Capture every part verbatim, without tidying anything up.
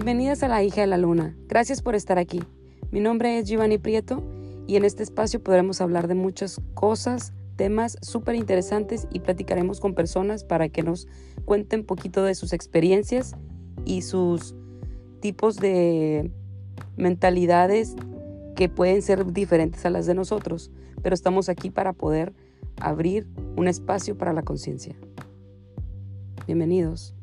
Bienvenidas a La Hija de la Luna. Gracias por estar aquí. Mi nombre es Giovanni Prieto y en este espacio podremos hablar de muchas cosas, temas súper interesantes y platicaremos con personas para que nos cuenten un poquito de sus experiencias y sus tipos de mentalidades que pueden ser diferentes a las de nosotros, pero estamos aquí para poder abrir un espacio para la conciencia. Bienvenidos.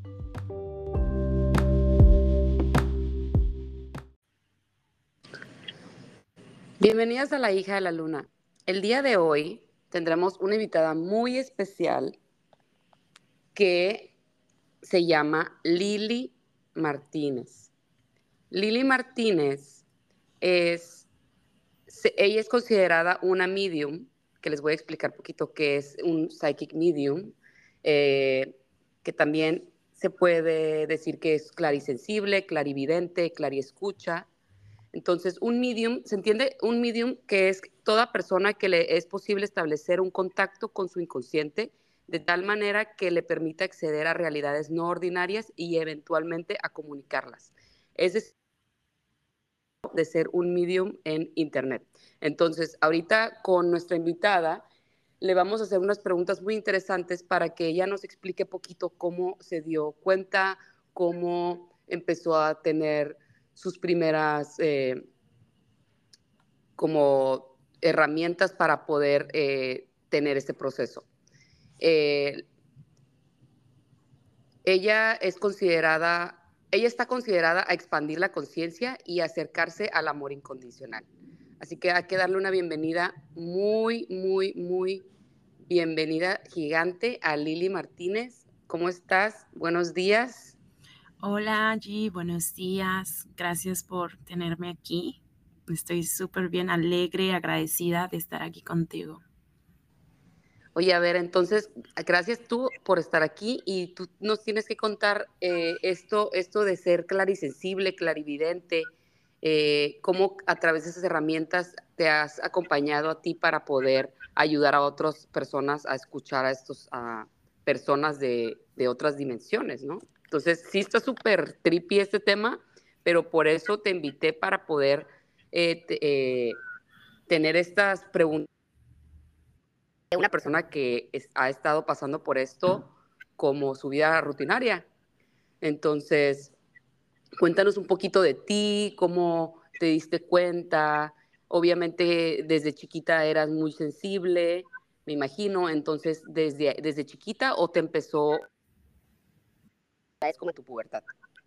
Bienvenidas a La Hija de la Luna. El día de hoy tendremos una invitada muy especial que se llama Lili Martínez. Lili Martínez es, ella es considerada una medium, que les voy a explicar un poquito qué es un psychic medium, eh, que también se puede decir que es clarisensible, clarividente, clariescucha. Entonces, un medium, ¿se entiende? Un medium que es toda persona que le es posible establecer un contacto con su inconsciente de tal manera que le permita acceder a realidades no ordinarias y eventualmente a comunicarlas. Es decir, de ser un medium en Internet. Entonces, ahorita con nuestra invitada le vamos a hacer unas preguntas muy interesantes para que ella nos explique poquito cómo se dio cuenta, cómo empezó a tener sus primeras eh, como herramientas para poder eh, tener este proceso. Eh, ella es considerada, ella está considerada a expandir la conciencia y acercarse al amor incondicional. Así que hay que darle una bienvenida muy, muy, muy bienvenida gigante a Lili Martínez. ¿Cómo estás? Buenos días. Hola, G, buenos días. Gracias por tenerme aquí. Estoy súper bien, alegre, agradecida de estar aquí contigo. Oye, a ver, entonces, gracias tú por estar aquí y tú nos tienes que contar eh, esto, esto de ser clarisensible, clarividente, eh, cómo a través de esas herramientas te has acompañado a ti para poder ayudar a otras personas a escuchar a estas personas de, de otras dimensiones, ¿no? Entonces, sí está súper trippy este tema, pero por eso te invité para poder eh, te, eh, tener estas preguntas de una persona que es, ha estado pasando por esto como su vida rutinaria. Entonces, cuéntanos un poquito de ti, cómo te diste cuenta. Obviamente, desde chiquita eras muy sensible, me imagino. Entonces, desde, desde chiquita o te empezó, es como tu pubertad.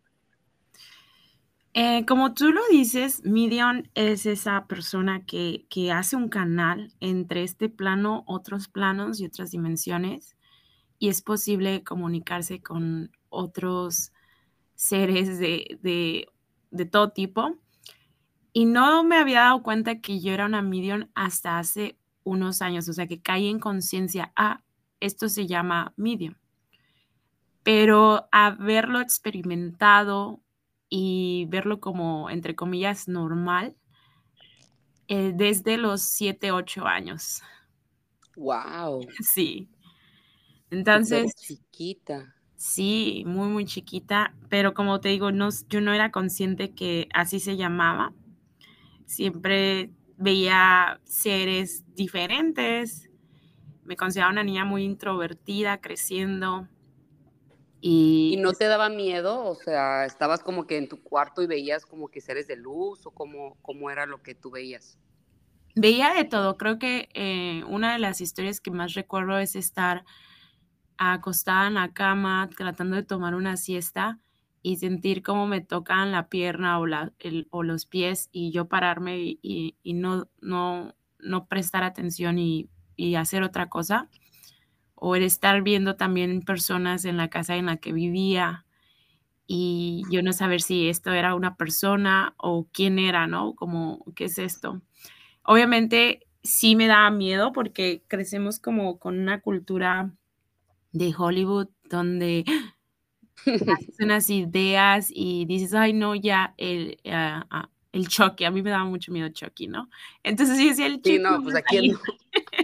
Eh, como tú lo dices, medium es esa persona que, que hace un canal entre este plano, otros planos y otras dimensiones, y es posible comunicarse con otros seres de, de, de todo tipo. Y no me había dado cuenta que yo era una medium hasta hace unos años, o sea, que caí en conciencia, ah, esto se llama medium. Pero haberlo experimentado y verlo como, entre comillas, normal, eh, desde los siete, ocho años. ¡Wow! Sí. Súper Entonces, chiquita. sí, muy, muy chiquita, pero como te digo, no, yo no era consciente que así se llamaba. Siempre veía seres diferentes. Me consideraba una niña muy introvertida, creciendo. ¿Y Y no te daba miedo? O sea, ¿estabas como que en tu cuarto y veías como que seres de luz o cómo, cómo era lo que tú veías? veía de todo. Creo que eh, una de las historias que más recuerdo es estar acostada en la cama tratando de tomar una siesta y sentir cómo me tocan la pierna o, la, el, o los pies y yo pararme y, y, y no, no, no prestar atención y, y hacer otra cosa. O el estar viendo también personas en la casa en la que vivía y yo no saber si esto era una persona o quién era, ¿no? Como, ¿qué es esto? Obviamente sí me daba miedo porque crecemos como con una cultura de Hollywood donde haces unas ideas y dices, ay, no, ya, el, ah, ah, el Chucky, a mí me daba mucho miedo Chucky, ¿no? Entonces yo decía, el Sí, Chucky no, va pues a aquí no. salir.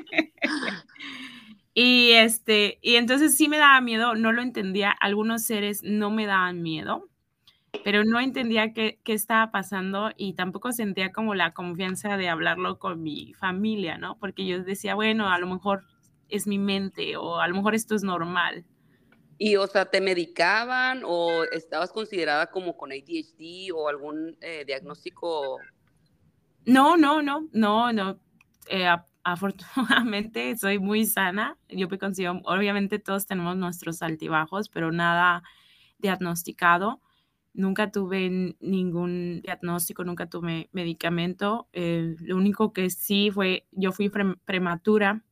Y, este, y entonces sí me daba miedo, no lo entendía, algunos seres no me daban miedo, pero no entendía qué qué estaba pasando y tampoco sentía como la confianza de hablarlo con mi familia, ¿no? Porque yo decía: "Bueno, a lo mejor es mi mente o a lo mejor esto es normal". Y, o sea, ¿te medicaban o estabas considerada como con A D H D o algún, eh, diagnóstico? No, no, no, no, no, eh, a afortunadamente soy muy sana. Yo me considero obviamente todos tenemos nuestros altibajos, pero nada diagnosticado. Nunca tuve n ningún diagnóstico, nunca tomé medicamento. Eh, lo único que sí fue yo fui prem prematura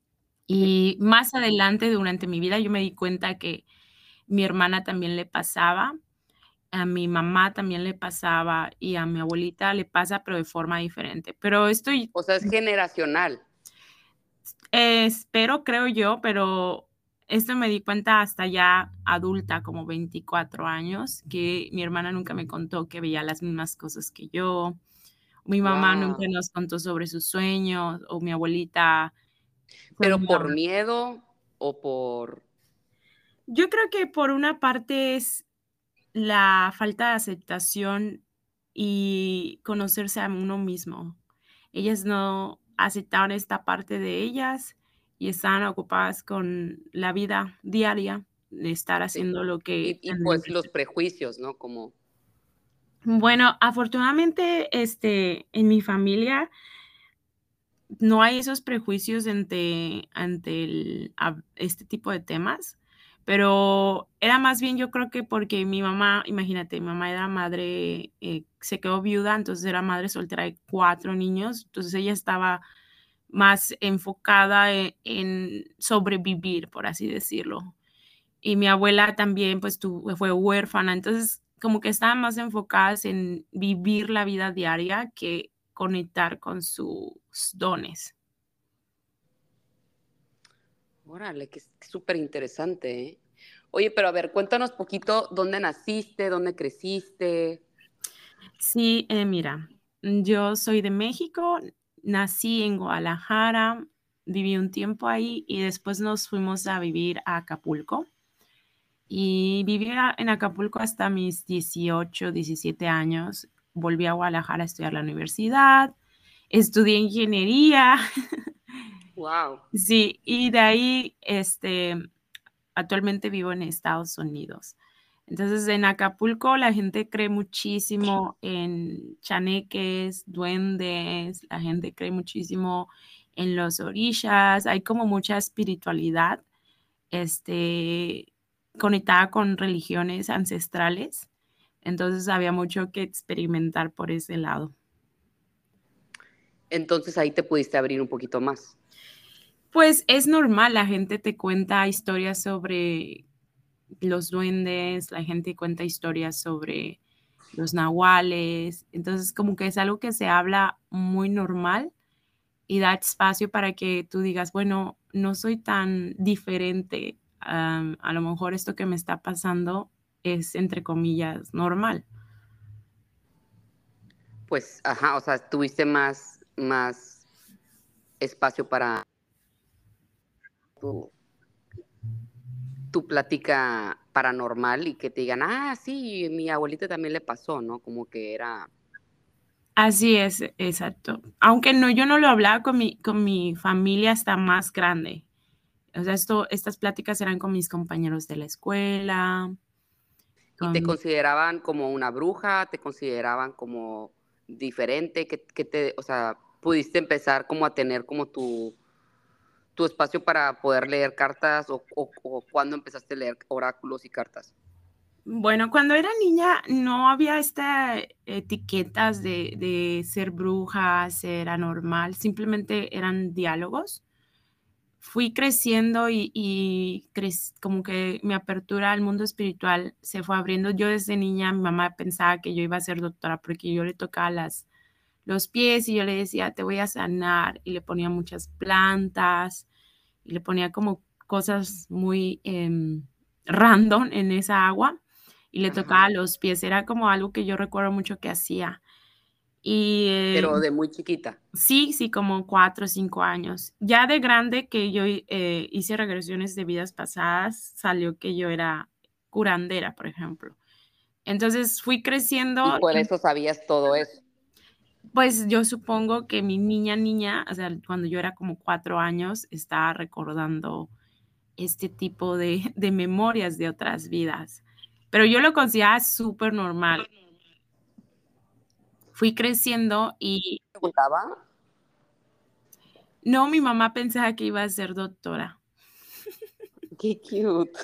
y más adelante durante mi vida yo me di cuenta que mi hermana también le pasaba, a mi mamá también le pasaba y a mi abuelita le pasa, pero de forma diferente. Pero estoy O sea, es generacional. eh, espero, creo yo, pero esto me di cuenta hasta ya adulta, como veinticuatro años, que mi hermana nunca me contó que veía las mismas cosas que yo. Mi mamá nunca Wow. nos contó sobre sus sueños, o mi abuelita ¿Pero por soñaba. miedo o por? Yo creo que por una parte es la falta de aceptación y conocerse a uno mismo. Ellas no aceptaban esta parte de ellas y estaban ocupadas con la vida diaria, de estar Sí. haciendo lo que Y y, tendrían pues, que los hacer. prejuicios, ¿no? Como Bueno, afortunadamente, este, en mi familia no hay esos prejuicios ante ante el ab este tipo de temas, pero era más bien, yo creo que porque mi mamá, imagínate, mi mamá era madre, eh, se quedó viuda, entonces era madre soltera de cuatro niños, entonces ella estaba más enfocada e en sobrevivir, por así decirlo. Y mi abuela también, pues, tu fue huérfana, entonces, como que estaban más enfocadas en vivir la vida diaria que conectar con sus dones. órale, que súper interesante, ¿eh? Oye, pero a ver, cuéntanos poquito, ¿dónde naciste? ¿Dónde creciste? Sí, eh, mira, mm, yo soy de México, nací en Guadalajara, viví un tiempo ahí y después nos fuimos a vivir a Acapulco. Y viví a en Acapulco hasta mis dieciocho, diecisiete años. Volví a Guadalajara a estudiar la universidad, estudié ingeniería. Wow. Sí, y de ahí, este, actualmente vivo en Estados Unidos. Entonces, en Acapulco la gente cree muchísimo en chaneques, duendes, la gente cree muchísimo en los orishas, hay como mucha espiritualidad, este, conectada con religiones ancestrales. Entonces, había mucho que experimentar por ese lado. Entonces, ahí te pudiste abrir un poquito más. Pues, es normal, la gente te cuenta historias sobre los duendes, la gente cuenta historias sobre los nahuales, entonces como que es algo que se habla muy normal y da espacio para que tú digas, bueno, no soy tan diferente, am, a lo mejor esto que me está pasando es, entre comillas, normal. Pues, ajá, o sea, tuviste más más espacio para tu tu plática paranormal y que te digan: "Ah, sí, mi abuelita también le pasó", ¿no? Como que era Así es, exacto. Aunque no, yo no lo hablaba con mi con mi familia hasta más grande. O sea, esto estas pláticas eran con mis compañeros de la escuela, ¿y te con consideraban como una bruja? ¿Te consideraban como diferente? ¿Qué qué te o sea, pudiste empezar como a tener como tu tu espacio para poder leer cartas o o o cuándo empezaste a leer oráculos y cartas? bueno, cuando era niña no había esta etiquetas de de ser bruja, ser anormal, simplemente eran diálogos. Fui creciendo y y crec como que mi apertura al mundo espiritual se fue abriendo. Yo desde niña, mi mamá pensaba que yo iba a ser doctora, porque yo le tocaba las los pies y yo le decía: "Te voy a sanar", y le ponía muchas plantas, y le ponía como cosas muy, em, random en esa agua, y le tocaba Ajá, los pies. Era como algo que yo recuerdo mucho que hacía. Y, eh, pero de muy chiquita. sí, sí, como cuatro o cinco años. Ya de grande que yo, eh, hice regresiones de vidas pasadas, salió que yo era curandera, por ejemplo. Entonces fui Y creciendo por y eso sabías todo eso. pues yo supongo que mi niña, niña, o sea, cuando yo era como cuatro años, estaba recordando este tipo de, de memorias de otras vidas. Pero yo lo consideraba súper normal. Fui creciendo y ¿Te gustaba? no, mi mamá pensaba que iba a ser doctora. Qué cute.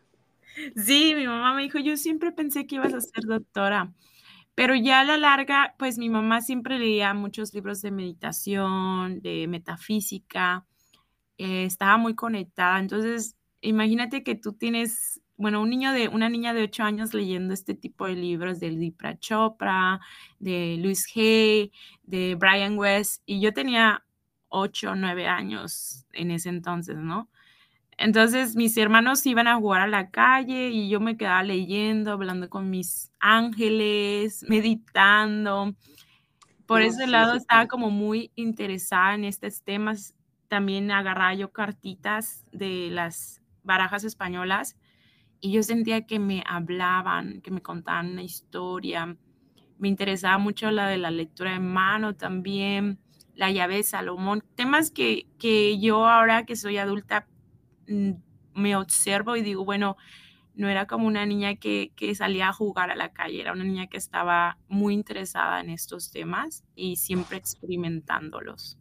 Sí, mi mamá me dijo, yo siempre pensé que ibas a ser doctora. Pero ya a la larga, pues mi mamá siempre leía muchos libros de meditación, de metafísica, eh, estaba muy conectada. Entonces, imagínate que tú tienes, bueno, un niño de, una niña de ocho años leyendo este tipo de libros de Deepak Chopra, de Louise Hay, de Brian Weiss, y yo tenía ocho o nueve años en ese entonces, ¿no? Entonces mis hermanos iban a jugar a la calle y yo me quedaba leyendo, hablando con mis ángeles, meditando. Por No, ese sí, lado estaba súper. como muy interesada en estos temas. También agarraba yo cartitas de las barajas españolas y yo sentía que me hablaban, que me contaban una historia. Me interesaba mucho la de la lectura de mano también, la llave de Salomón, temas que, que yo ahora que soy adulta mm, me observo y digo, bueno, no era como una niña que, que salía a jugar a la calle, era una niña que estaba muy interesada en estos temas y siempre experimentándolos.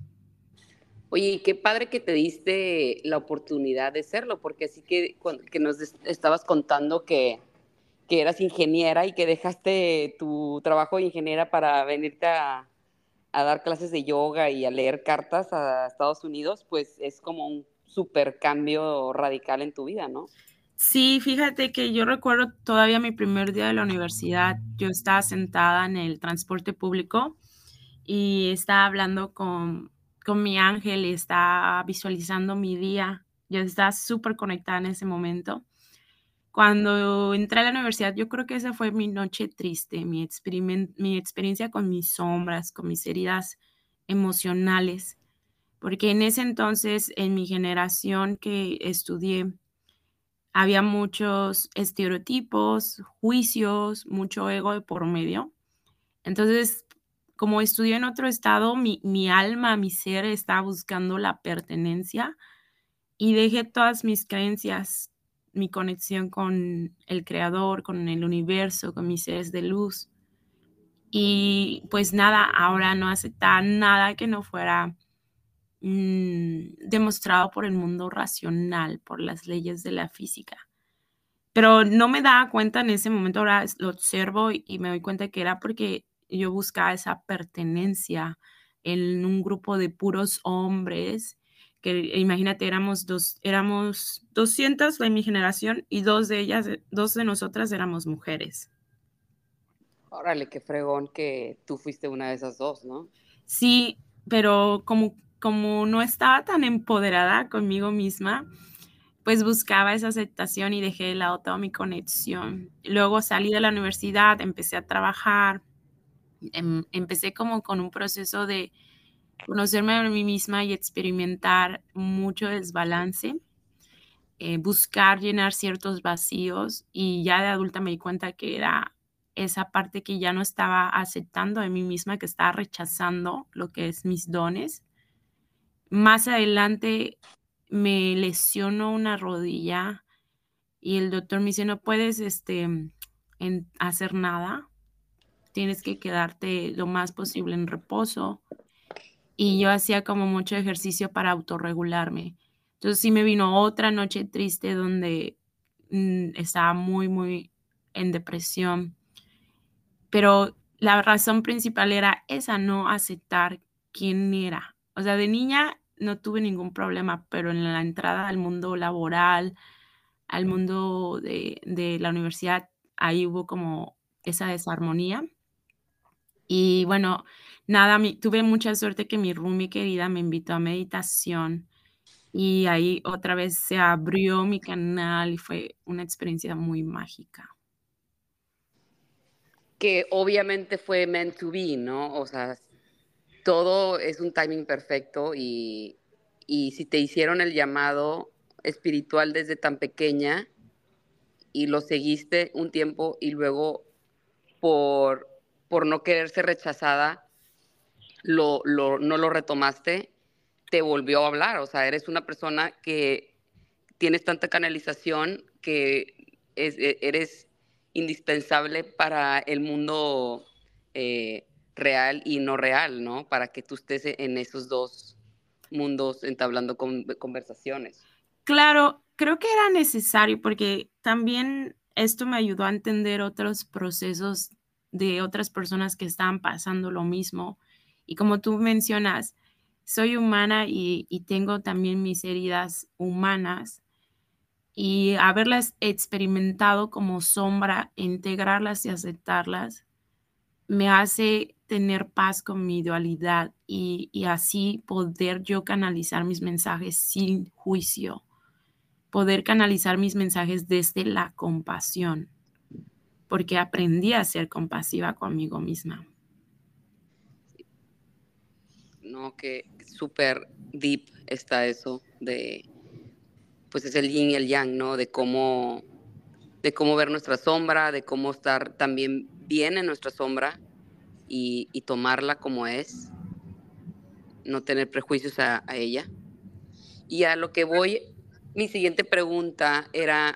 Oye, y qué padre que te diste la oportunidad de serlo, porque así que, cuan- que nos des- estabas contando que, que eras ingeniera y que dejaste tu trabajo de ingeniera para venirte a, a dar clases de yoga y a leer cartas a Estados Unidos, pues es como un super cambio radical en tu vida, ¿no? Sí, fíjate que yo recuerdo todavía mi primer día de la universidad, yo estaba sentada en el transporte público y estaba hablando con, con mi ángel y estaba visualizando mi día. Yo estaba súper conectada en ese momento. Cuando entré a la universidad, yo creo que esa fue mi noche triste, mi, experimen- mi experiencia con mis sombras, con mis heridas emocionales, porque en ese entonces, en mi generación que estudié, había muchos estereotipos, juicios, mucho ego de por medio. Entonces, como estudié en otro estado, mi, mi alma, mi ser estaba buscando la pertenencia y dejé todas mis creencias, mi conexión con el creador, con el universo, con mis seres de luz. Y pues nada, ahora no aceptaba nada que no fuera mm, demostrado por el mundo racional, por las leyes de la física. Pero no me daba cuenta en ese momento, ahora lo observo y, y me doy cuenta que era porque yo buscaba esa pertenencia en un grupo de puros hombres, que imagínate, éramos dos, éramos doscientas de mi generación y dos de ellas, dos de nosotras éramos mujeres. Órale, qué fregón que tú fuiste una de esas dos, ¿no? Sí, pero como, como no estaba tan empoderada conmigo misma, pues buscaba esa aceptación y dejé de lado toda mi conexión. Luego salí de la universidad, empecé a trabajar, em, empecé como con un proceso de conocerme a mí misma y experimentar mucho desbalance, eh, buscar llenar ciertos vacíos y ya de adulta me di cuenta que era esa parte que ya no estaba aceptando de mí misma, que estaba rechazando lo que es mis dones. Más adelante me lesionó una rodilla y el doctor me dice: "No puedes, este, en hacer nada, tienes que quedarte lo más posible en reposo". Y yo hacía como mucho ejercicio para autorregularme. Entonces, sí me vino otra noche triste donde, mm, estaba muy, muy en depresión, pero la razón principal era esa, no aceptar quién era. O sea, de niña no tuve ningún problema, pero en la entrada al mundo laboral, al mundo de de la universidad, ahí hubo como esa desarmonía. Y bueno, nada, mi tuve mucha suerte que mi roomie querida me invitó a meditación, y ahí otra vez se abrió mi canal, y fue una experiencia muy mágica. Que obviamente fue meant to be, ¿no? O sea, todo es un timing perfecto y, y si te hicieron el llamado espiritual desde tan pequeña, y lo seguiste un tiempo y luego por, por no querer ser rechazada, lo, lo, no lo retomaste, te volvió a hablar. O sea, eres una persona que tienes tanta canalización que es, eres indispensable para el mundo eh, real y no real, ¿no? Para que tú estés en esos dos mundos entablando con, conversaciones. Claro, creo que era necesario porque también esto me ayudó a entender otros procesos de otras personas que estaban pasando lo mismo. Y como tú mencionas, soy humana y, y tengo también mis heridas humanas y haberlas experimentado como sombra, integrarlas y aceptarlas, me hace tener paz con mi dualidad y, y así poder yo canalizar mis mensajes sin juicio, poder canalizar mis mensajes desde la compasión, porque aprendí a ser compasiva conmigo misma. No, que súper deep está eso de, pues es el yin y el yang, ¿no? De cómo, de cómo ver nuestra sombra, de cómo estar también bien en nuestra sombra y, y tomarla como es, no tener prejuicios a, a ella. Y a lo que voy, mi siguiente pregunta era,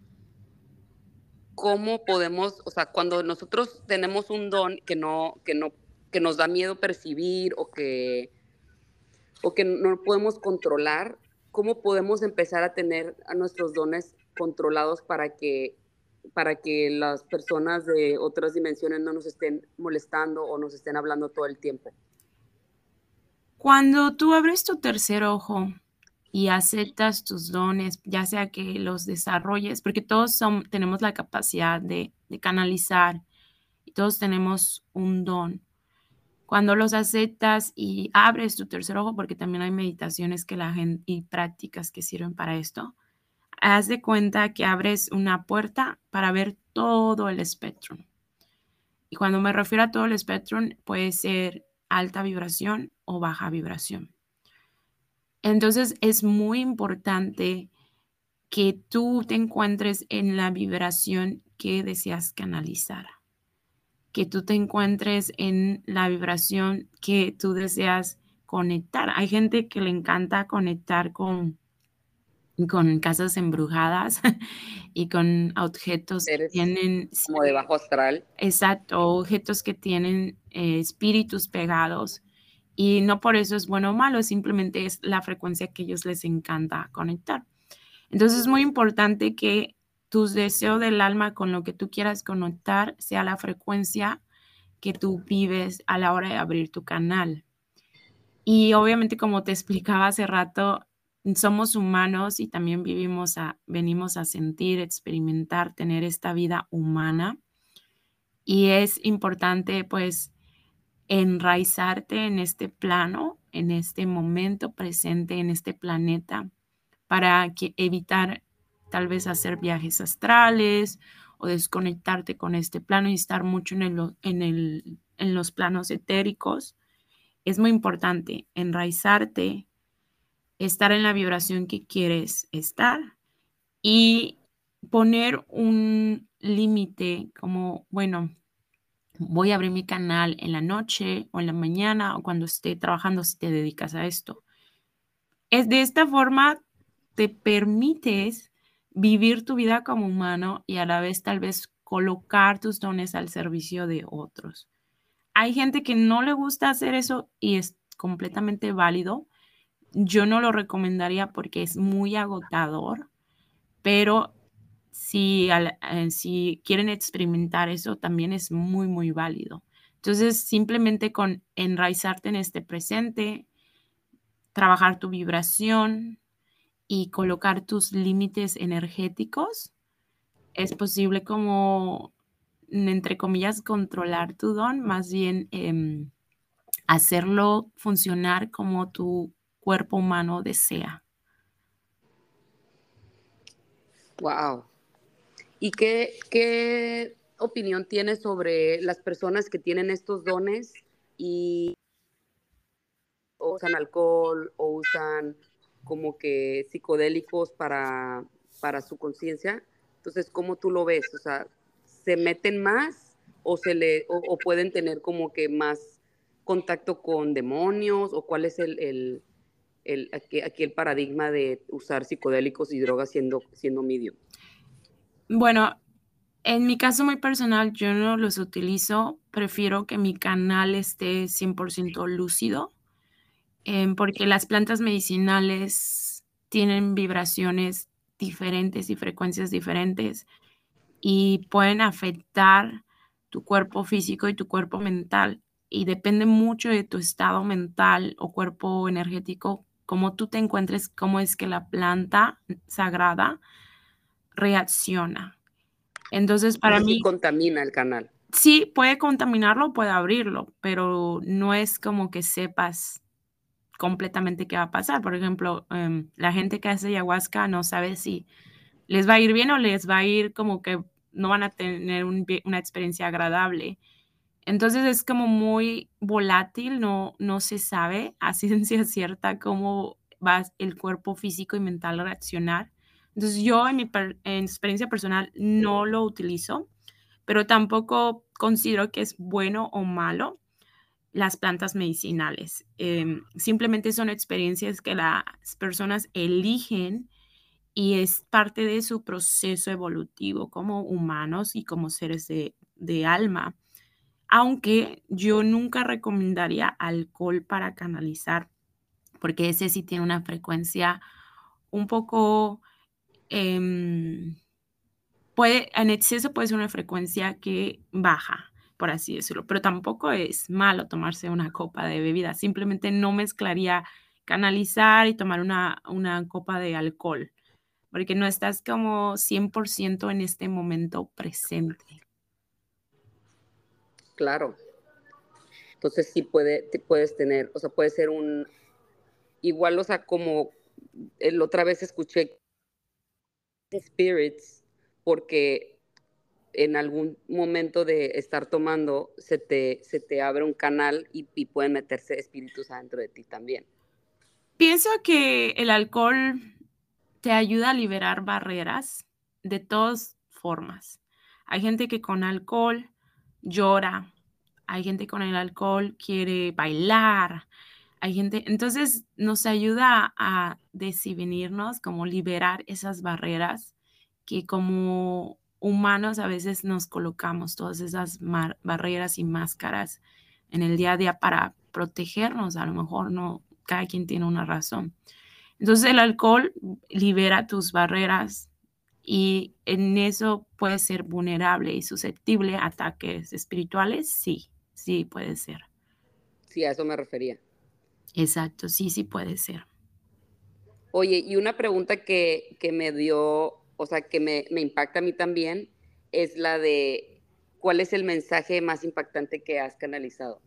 ¿cómo podemos, o sea, cuando nosotros tenemos un don que no, que no, que nos da miedo percibir o que, o que no podemos controlar, ¿cómo podemos empezar a tener a nuestros dones controlados para que, para que las personas de otras dimensiones no nos estén molestando o nos estén hablando todo el tiempo? Cuando tú abres tu tercer ojo y aceptas tus dones, ya sea que los desarrolles, porque todos son, tenemos la capacidad de, de canalizar y todos tenemos un don. Cuando los aceptas y abres tu tercer ojo, porque también hay meditaciones que la gente y prácticas que sirven para esto, haz de cuenta que abres una puerta para ver todo el espectro. Y cuando me refiero a todo el espectro, puede ser alta vibración o baja vibración. Entonces es muy importante que tú te encuentres en la vibración que deseas canalizar, que tú te encuentres en la vibración que tú deseas conectar. Hay gente que le encanta conectar con, con casas embrujadas y con objetos que Eres tienen, como de bajo astral. exacto, objetos que tienen eh, espíritus pegados. Y no por eso es bueno o malo, simplemente es la frecuencia que a ellos les encanta conectar. Entonces es muy importante que tus deseos del alma con lo que tú quieras conectar sea la frecuencia que tú vives a la hora de abrir tu canal. Y obviamente, como te explicaba hace rato, somos humanos y también vivimos a, venimos a sentir, experimentar, tener esta vida humana. Y es importante, pues, enraizarte en este plano, en este momento presente, en este planeta, para que evitar tal vez hacer viajes astrales o desconectarte con este plano y estar mucho en, el, en, el, en los planos etéricos. Es muy importante enraizarte, estar en la vibración que quieres estar y poner un límite como, bueno, voy a abrir mi canal en la noche o en la mañana o cuando esté trabajando si te dedicas a esto. Es de esta forma te permites vivir tu vida como humano y a la vez tal vez colocar tus dones al servicio de otros. Hay gente que no le gusta hacer eso y es completamente válido. Yo no lo recomendaría porque es muy agotador, pero si, al- eh, si quieren experimentar eso, también es muy, muy válido. Entonces, simplemente con enraizarte en este presente, trabajar tu vibración y colocar tus límites energéticos, es posible como, mm, entre comillas, controlar tu don, más bien em, hacerlo funcionar como tu cuerpo humano desea. Wow. ¿Y qué, qué opinión tienes sobre las personas que tienen estos dones y usan alcohol o usan como que psicodélicos para, para su conciencia? Entonces, ¿cómo tú lo ves? O sea, ¿se meten más o, se le, o, o pueden tener como que más contacto con demonios? ¿O cuál es el, el, el aquí, aquí, el paradigma de usar psicodélicos y drogas siendo, siendo medium? Bueno, en mi caso muy personal, yo no los utilizo, prefiero que mi canal esté cien por ciento lúcido, em, porque las plantas medicinales tienen vibraciones diferentes y frecuencias diferentes y pueden afectar tu cuerpo físico y tu cuerpo mental, y depende mucho de tu estado mental o cuerpo energético, cómo tú te encuentres, cómo es que la planta sagrada reacciona. Entonces, para Entonces sí mí contamina el canal. sí, puede contaminarlo, puede abrirlo, pero no es como que sepas completamente qué va a pasar. Por ejemplo, em, la gente que hace ayahuasca no sabe si les va a ir bien o les va a ir como que no van a tener un vie una experiencia agradable. Entonces, es como muy volátil, no no se sabe a ciencia cierta cómo va el cuerpo físico y mental a reaccionar. Entonces, yo en mi per en experiencia personal no lo utilizo, pero tampoco considero que es bueno o malo las plantas medicinales. Em, simplemente son experiencias que las personas eligen y es parte de su proceso evolutivo como humanos y como seres de de alma. Aunque yo nunca recomendaría alcohol para canalizar, porque ese sí tiene una frecuencia un poco, em, puede en exceso puede ser una frecuencia que baja, por así decirlo, pero tampoco es malo tomarse una copa de bebida, simplemente no mezclaría canalizar y tomar una una copa de alcohol, porque no estás como cien por ciento en este momento presente. Claro. Entonces sí puede, te puedes tener, o sea, puede ser un, igual, o sea, como el otra vez escuché spirits, porque en algún momento de estar tomando se te, se te abre un canal y, y pueden meterse espíritus adentro de ti también. Pienso que el alcohol te ayuda a liberar barreras de todas formas. Hay gente que con alcohol llora, hay gente con el alcohol quiere bailar, hay gente, entonces nos ayuda a desinhibirnos, como liberar esas barreras que como humanos a veces nos colocamos, todas esas mar- barreras y máscaras en el día a día para protegernos, a lo mejor no, cada quien tiene una razón. Entonces, el alcohol libera tus barreras y en eso puedes ser vulnerable y susceptible a ataques espirituales. Sí, sí puede ser. Sí, a eso me refería. Exacto, sí, sí puede ser. Oye, y una pregunta que, que me dio, o sea, que me, me impacta a mí también, es la de, ¿cuál es el mensaje más impactante que has canalizado?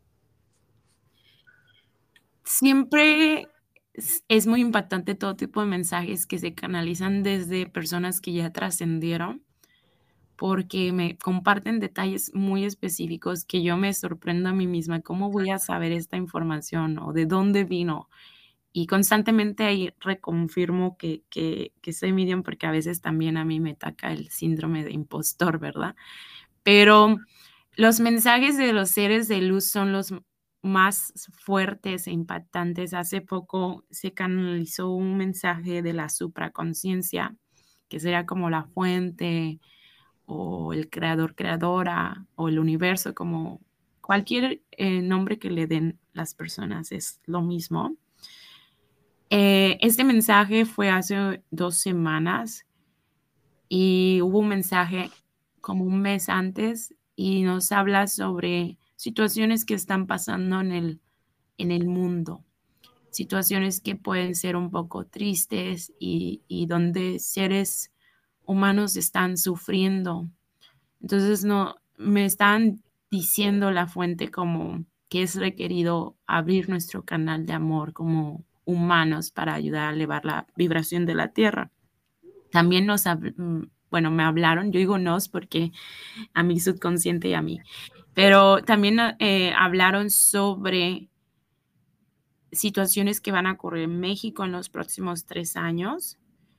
Siempre es es muy impactante todo tipo de mensajes que se canalizan desde personas que ya trascendieron, porque me comparten detalles muy específicos que yo me sorprendo a mí misma, ¿cómo voy a saber esta información o de dónde vino? Y constantemente ahí reconfirmo que que que soy medium, porque a veces también a mí me ataca el síndrome de impostor, ¿verdad? Pero los mensajes de los seres de luz son los m más fuertes e impactantes. Hace poco se canalizó un mensaje de la supraconciencia, que sería como la fuente, o el creador, creadora, o el universo, como cualquier, eh, nombre que le den las personas, es lo mismo. Eh, este mensaje fue hace dos semanas y hubo un mensaje como un mes antes y nos habla sobre situaciones que están pasando en el en el mundo, situaciones que pueden ser un poco tristes y y donde seres humanos están sufriendo. Entonces, no me están diciendo la fuente como que es requerido abrir nuestro canal de amor como humanos para ayudar a elevar la vibración de la tierra. También nos habl mm, bueno, me hablaron, yo digo nos porque a mi subconsciente y a mí, pero también, ah, eh, hablaron sobre situaciones que van a ocurrir en México en los próximos tres años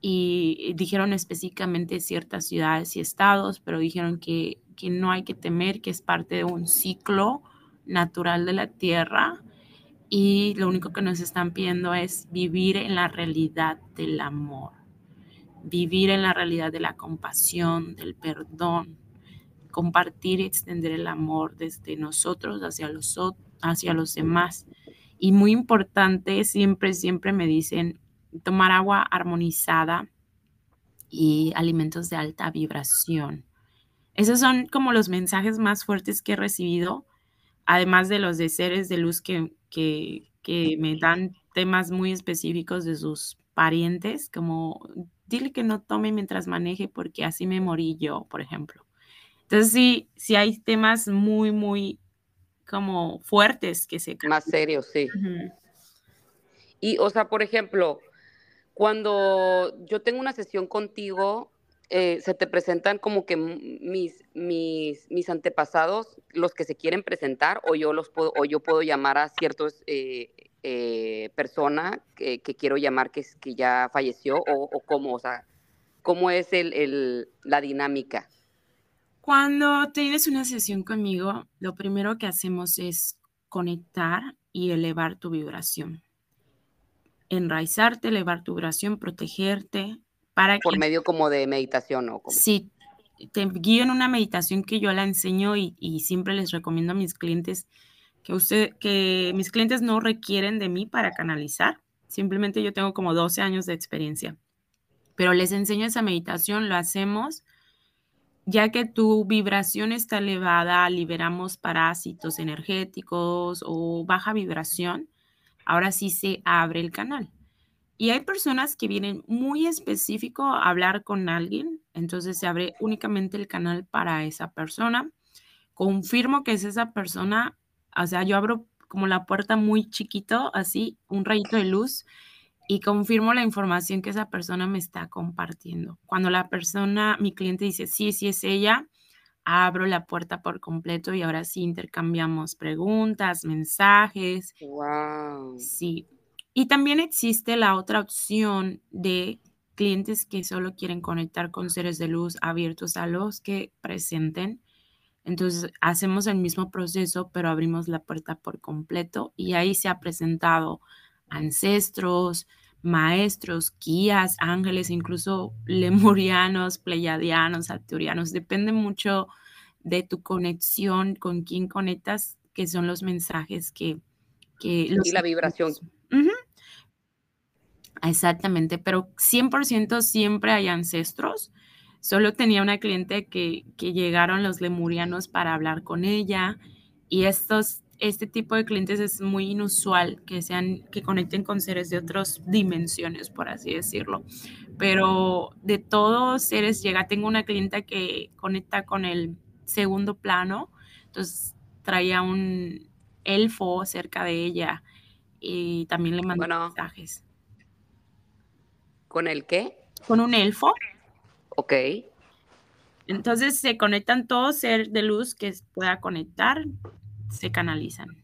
y dijeron específicamente ciertas ciudades y estados, pero dijeron que, que no hay que temer, que es parte de un ciclo natural de la Tierra y lo único que nos están pidiendo es vivir en la realidad del amor, vivir en la realidad de la compasión, del perdón, compartir y extender el amor desde nosotros hacia los, hacia los demás. Y muy importante, siempre, siempre me dicen tomar agua armonizada y alimentos de alta vibración. Esos son como los mensajes más fuertes que he recibido, además de los de seres de luz que, que, que me dan temas muy específicos de sus parientes, como dile que no tome mientras maneje porque así me morí yo, por ejemplo. Entonces sí, sí hay temas muy, muy como fuertes que se... Más serio, sí. Ujú. Y, o sea, por ejemplo, cuando yo tengo una sesión contigo, eh, se te presentan como que mis, mis, mis antepasados, los que se quieren presentar, o yo los puedo, o yo puedo llamar a ciertos eh, eh, persona que, que quiero llamar que, que ya falleció, o, o cómo, o sea, cómo es el, el, la dinámica. Cuando tienes una sesión conmigo, lo primero que hacemos es conectar y elevar tu vibración. Enraizarte, elevar tu vibración, protegerte, para Por que medio como de meditación, ¿o cómo? si te guío en una meditación que yo la enseño y, y siempre les recomiendo a mis clientes que, usted, que mis clientes no requieren de mí para canalizar. Simplemente yo tengo como doce años de experiencia, pero les enseño esa meditación, lo hacemos. Ya que tu vibración está elevada, liberamos parásitos energéticos o baja vibración, ahora sí se abre el canal. Y hay personas que vienen muy específico a hablar con alguien, entonces se abre únicamente el canal para esa persona. Confirmo que es esa persona, o sea, yo abro como la puerta muy chiquito, así, un rayito de luz, y confirmo la información que esa persona me está compartiendo. Cuando la persona, mi cliente dice, sí, sí es ella, abro la puerta por completo y ahora sí intercambiamos preguntas, mensajes. Wow. Sí. Y también existe la otra opción de clientes que solo quieren conectar con seres de luz abiertos a los que presenten. Entonces, hacemos el mismo proceso, pero abrimos la puerta por completo y ahí se ha presentado ancestros, maestros, guías, ángeles, incluso lemurianos, pleiadianos, arturianos. Depende mucho de tu conexión, con quién conectas, que son los mensajes que, que Y los... la vibración. Ujú, exactamente, pero cien por ciento siempre hay ancestros. Solo tenía una cliente que, que llegaron los lemurianos para hablar con ella y estos, este tipo de clientes es muy inusual que sean, que conecten con seres de otras dimensiones, por así decirlo. Pero de todos seres llega, tengo una clienta que conecta con el segundo plano, entonces traía un elfo cerca de ella y también le mandó Bueno, mensajes. ¿con el qué? Con un elfo. Ok. Entonces se conectan todos ser de luz que pueda conectar, se canalizan.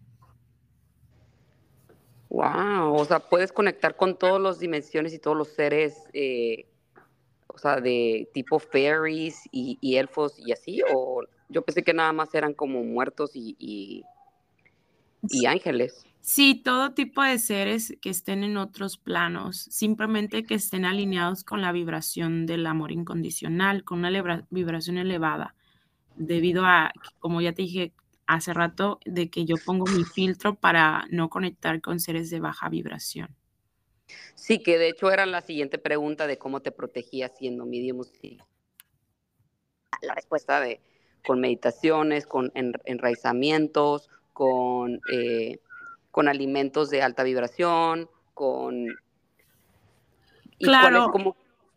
Wow. O sea, puedes conectar con todas las dimensiones y todos los seres, eh, o sea, de tipo fairies y, y elfos y así. O yo pensé que nada más eran como muertos y, y, y ángeles. Sí, todo tipo de seres que estén en otros planos, simplemente que estén alineados con la vibración del amor incondicional, con una lebra- vibración elevada, debido a, que, como ya te dije hace rato, de que yo pongo mi filtro para no conectar con seres de baja vibración. Sí, que de hecho era la siguiente pregunta de cómo te protegías siendo medium. Sí, la respuesta de con meditaciones, con en, enraizamientos, con, eh, con alimentos de alta vibración, con... ¿Y cuál es Claro, como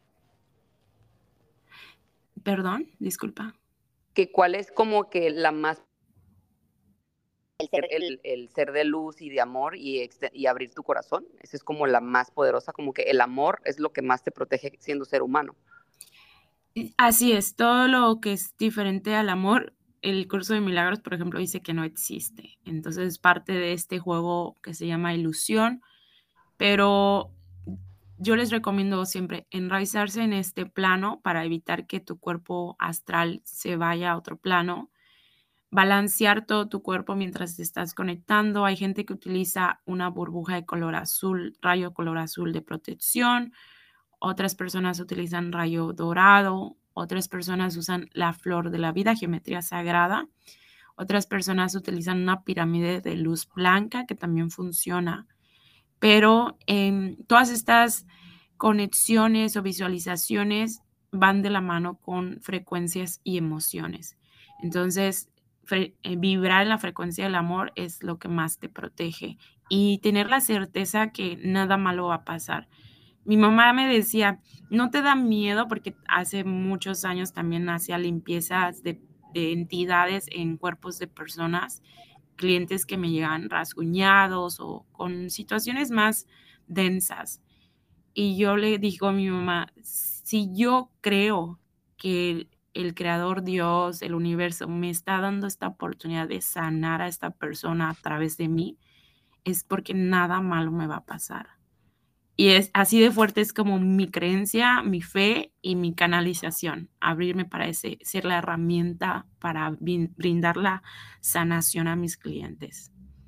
perdón, disculpa. que cuál es como que la más el ser, el, el ser de luz y de amor y, y abrir tu corazón? Esa es como la más poderosa, como que el amor es lo que más te protege siendo ser humano. Así es, todo lo que es diferente al amor, el curso de milagros, por ejemplo, dice que no existe. Entonces es parte de este juego que se llama ilusión, pero yo les recomiendo siempre enraizarse en este plano para evitar que tu cuerpo astral se vaya a otro plano. Balancear todo tu cuerpo mientras te estás conectando. Hay gente que utiliza una burbuja de color azul, rayo color azul de protección. Otras personas utilizan rayo dorado. Otras personas usan la flor de la vida, geometría sagrada. Otras personas utilizan una pirámide de luz blanca que también funciona. Pero em, todas estas conexiones o visualizaciones van de la mano con frecuencias y emociones. Entonces, fre- eh, vibrar en la frecuencia del amor es lo que más te protege y tener la certeza que nada malo va a pasar. Mi mamá me decía, no te da miedo porque hace muchos años también hacía limpiezas de, de entidades en cuerpos de personas, clientes que me llegan rasguñados o con situaciones más densas. Y yo le digo a mi mamá, si yo creo que el, el creador Dios, el universo, me está dando esta oportunidad de sanar a esta persona a través de mí, es porque nada malo me va a pasar. Y es así de fuerte es como mi creencia, mi fe y mi canalización, abrirme para ese, ser la herramienta para brin- brindar la sanación a mis clientes.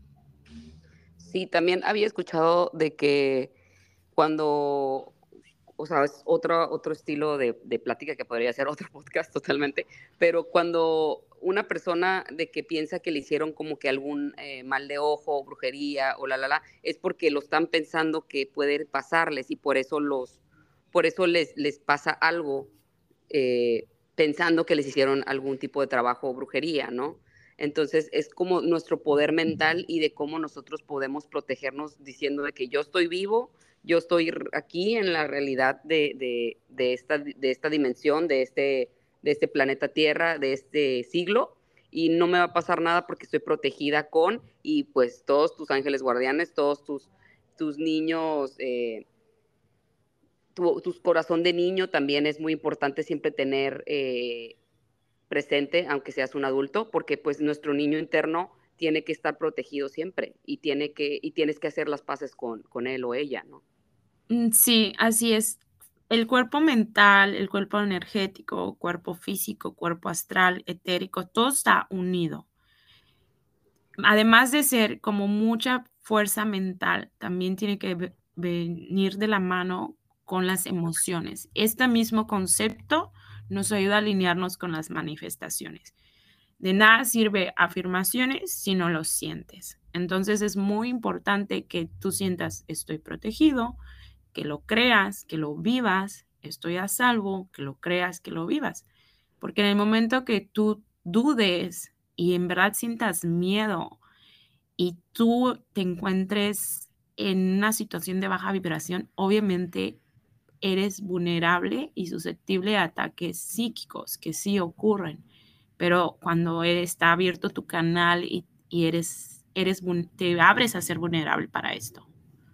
Sí, también había escuchado de que cuando, o sea, es otro, otro estilo de, de plática que podría ser otro podcast totalmente, pero cuando una persona de que piensa que le hicieron como que algún eh, mal de ojo, brujería o la, la, la, es porque lo están pensando que puede pasarles y por eso los, por eso les, les pasa algo eh, pensando que les hicieron algún tipo de trabajo o brujería, ¿no? Entonces es como nuestro poder mental y de cómo nosotros podemos protegernos diciendo de que yo estoy vivo, yo estoy aquí en la realidad de, de, de, esta, de esta dimensión, de este, de este planeta Tierra, de este siglo, y no me va a pasar nada porque estoy protegida con, y pues todos tus ángeles guardianes, todos tus, tus niños, eh, tu, tu, corazón de niño también es muy importante siempre tener eh, presente, aunque seas un adulto, porque pues nuestro niño interno tiene que estar protegido siempre y, tiene que, y tienes que hacer las paces con, con él o ella, ¿no? Mm, sí, así es. El cuerpo mental, el cuerpo energético, cuerpo físico, cuerpo astral, etérico, todo está unido. Además de ser como mucha fuerza mental, también tiene que ve- venir de la mano con las emociones. Este mismo concepto nos ayuda a alinearnos con las manifestaciones. De nada sirve afirmaciones si no lo sientes. Entonces es muy importante que tú sientas estoy protegido, que lo creas, que lo vivas, estoy a salvo, que lo creas, que lo vivas. Porque en el momento que tú dudes y en verdad sientas miedo y tú te encuentres en una situación de baja vibración, obviamente eres vulnerable y susceptible a ataques psíquicos que sí ocurren. Pero cuando está abierto tu canal y, y eres, eres, te abres a ser vulnerable para esto.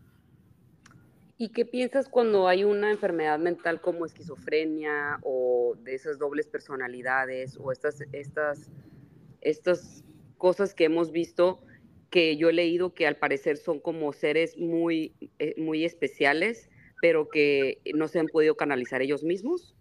¿Y qué piensas cuando hay una enfermedad mental como esquizofrenia o de esas dobles personalidades o estas, estas, estas cosas que hemos visto que yo he leído que al parecer son como seres muy, eh, muy especiales, pero que no se han podido canalizar ellos mismos?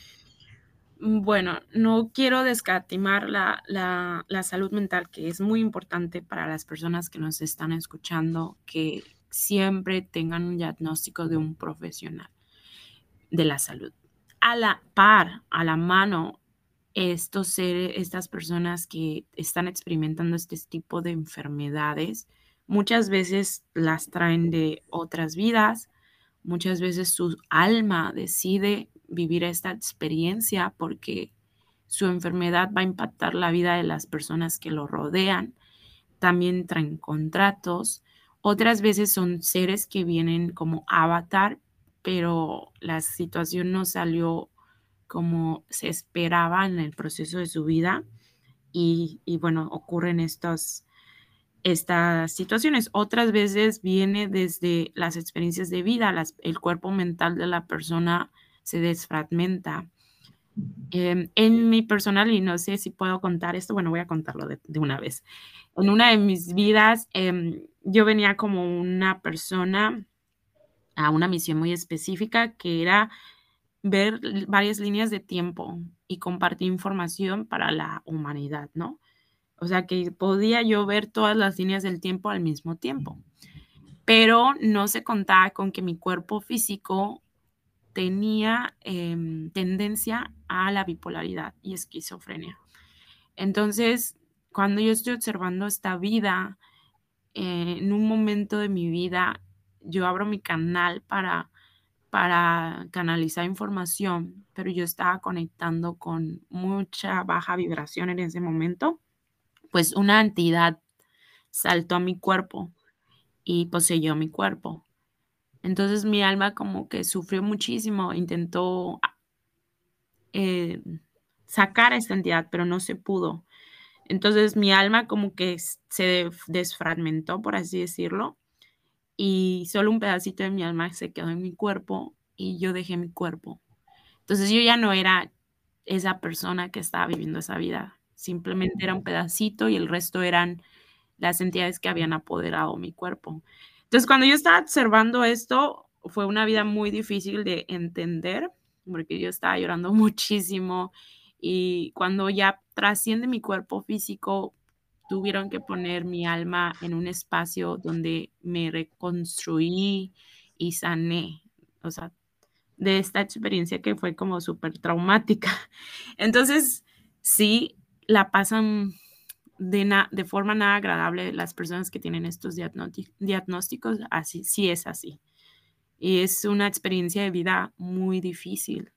Bueno, no quiero descatimar la, la, la salud mental, que es muy importante para las personas que nos están escuchando, que siempre tengan un diagnóstico de un profesional de la salud. A la par, a la mano, estos seres, estas personas que están experimentando este tipo de enfermedades, muchas veces las traen de otras vidas, muchas veces su alma decide vivir esta experiencia porque su enfermedad va a impactar la vida de las personas que lo rodean. También traen contratos. Otras veces son seres que vienen como avatar, pero la situación no salió como se esperaba en el proceso de su vida y, y bueno, ocurren estos, estas situaciones. Otras veces viene desde las experiencias de vida, las, el cuerpo mental de la persona se desfragmenta. Eh, en mi personal, y no sé si puedo contar esto, bueno, voy a contarlo de, de una vez. En una de mis vidas, eh, yo venía como una persona a una misión muy específica, que era ver varias líneas de tiempo y compartir información para la humanidad, ¿no? O sea, que podía yo ver todas las líneas del tiempo al mismo tiempo, pero no se contaba con que mi cuerpo físico tenía, em, tendencia a la bipolaridad y esquizofrenia. Entonces, cuando yo estoy observando esta vida, eh, en un momento de mi vida, yo abro mi canal para para canalizar información, pero yo estaba conectando con mucha baja vibración en ese momento, pues una entidad saltó a mi cuerpo y poseyó mi cuerpo. Entonces mi alma como que sufrió muchísimo, intentó eh, sacar a esta entidad, pero no se pudo. Entonces mi alma como que s- se desfragmentó, por así decirlo, y solo un pedacito de mi alma se quedó en mi cuerpo y yo dejé mi cuerpo. Entonces yo ya no era esa persona que estaba viviendo esa vida, simplemente era un pedacito y el resto eran las entidades que habían apoderado mi cuerpo. Entonces, cuando yo estaba observando esto, fue una vida muy difícil de entender, porque yo estaba llorando muchísimo y cuando ya trasciende mi cuerpo físico, tuvieron que poner mi alma en un espacio donde me reconstruí y sané. O sea, de esta experiencia que fue como súper traumática. Entonces, sí, la pasan de, na- de forma nada agradable las personas que tienen estos diagnoti- diagnósticos, así, sí es así. Y es una experiencia de vida muy difícil.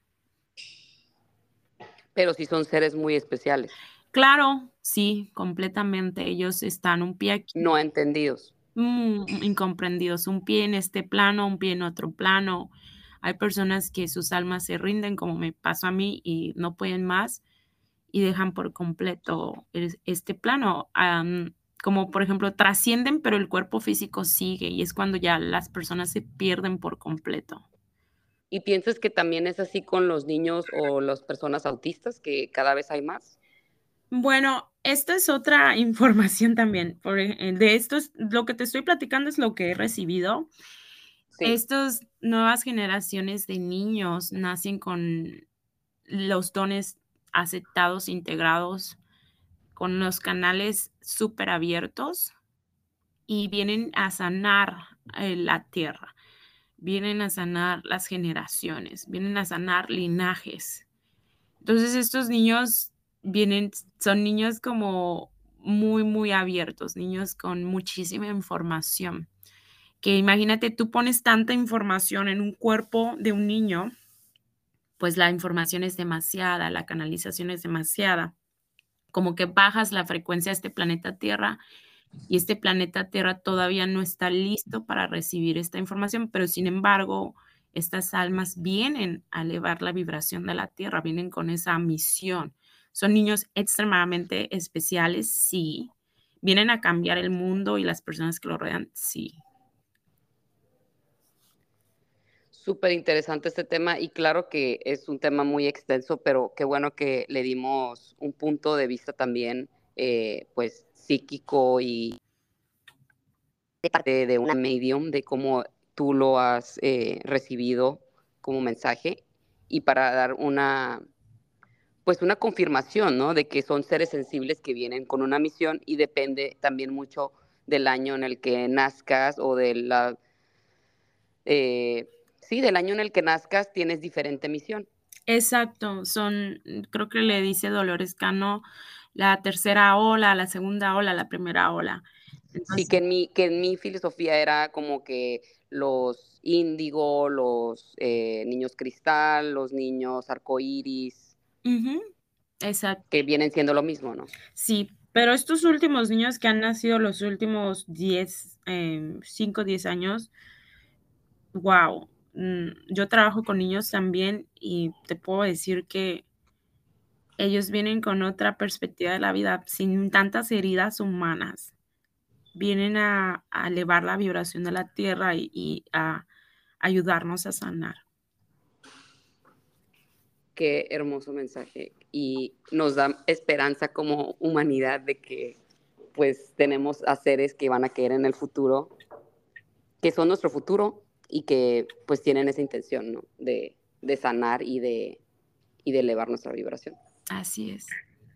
Pero sí son seres muy especiales, Claro, sí, completamente. Ellos están un pie aquí, no entendidos. mm, incomprendidos, un pie en este plano, un pie en otro plano. Hay personas que sus almas se rinden, como me pasó a mí, y no pueden más y dejan por completo es este plano, am, como por ejemplo, trascienden, pero el cuerpo físico sigue, y es cuando ya las personas se pierden por completo. ¿Y piensas que también es así con los niños o las personas autistas, que cada vez hay más? Bueno, esta es otra información también, por ej eh, de estos lo que te estoy platicando es lo que he recibido. Sí. Estos nuevas generaciones de niños nacen con los dones aceptados, integrados, con los canales superabiertos y vienen a sanar, eh, la tierra, vienen a sanar las generaciones, vienen a sanar linajes. Entonces, estos niños vienen son niños como muy, muy abiertos, niños con muchísima información, que imagínate, tú pones tanta información en un cuerpo de un niño, pues la información es demasiada, la canalización es demasiada, como que bajas la frecuencia de este planeta Tierra y este planeta Tierra todavía no está listo para recibir esta información, pero sin embargo, estas almas vienen a elevar la vibración de la Tierra, vienen con esa misión. Son niños extremadamente especiales, sí. Vienen a cambiar el mundo y las personas que lo rodean, sí. Súper interesante este tema y claro que es un tema muy extenso, pero qué bueno que le dimos un punto de vista también, eh, pues psíquico y de parte de una medium, de cómo tú lo has eh, recibido como mensaje y para dar una, pues una confirmación, ¿no? De que son seres sensibles que vienen con una misión y depende también mucho del año en el que nazcas o de la, eh, sí, del año en el que nazcas tienes diferente misión. Exacto, son, creo que le dice Dolores Cano, la tercera ola, la segunda ola, la primera ola. Sí, Entonces, que en mi, que en mi filosofía era como que los índigo, los eh, niños cristal, los niños arcoíris, ujú, exacto. que vienen siendo lo mismo, ¿no? Sí, pero estos últimos niños que han nacido los últimos diez, em, cinco, diez años, guau, mm, yo trabajo con niños también y te puedo decir que ellos vienen con otra perspectiva de la vida, sin tantas heridas humanas. Vienen a a elevar la vibración de la tierra y y a ayudarnos a sanar. Qué hermoso mensaje. Y nos da esperanza como humanidad de que pues tenemos a seres que van a caer en el futuro, que son nuestro futuro y que pues tienen esa intención, ¿no? De, de sanar y de, y de elevar nuestra vibración. Así es.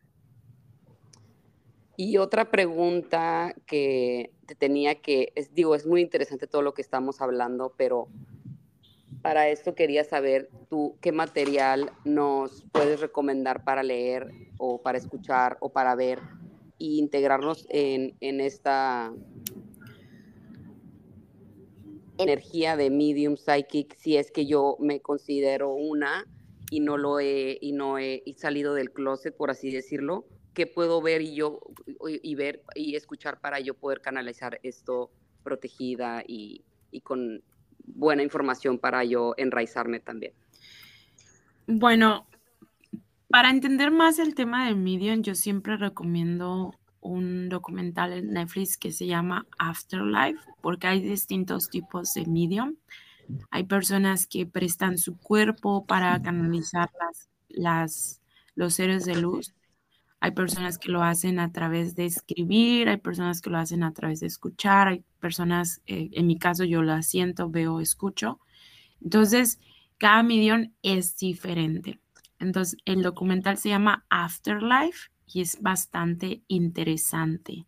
Y otra pregunta que te tenía que, es, digo, es muy interesante todo lo que estamos hablando, pero para esto quería saber tú qué material nos puedes recomendar para leer o para escuchar o para ver e integrarnos en, en esta energía de medium psychic, si es que yo me considero una y no lo he y no he y salido del closet, por así decirlo. ¿Qué puedo ver y yo y, y ver y escuchar para yo poder canalizar esto protegida y, y con buena información para yo enraizarme también? Bueno, para entender más el tema de medium, yo siempre recomiendo un documental en Netflix que se llama Afterlife, porque hay distintos tipos de medium. Hay personas que prestan su cuerpo para canalizar las, las, los seres de luz. Hay personas que lo hacen a través de escribir, hay personas que lo hacen a través de escuchar, hay personas, eh, en mi caso yo la siento, veo, escucho. Entonces, cada medium es diferente. Entonces, el documental se llama Afterlife y es bastante interesante.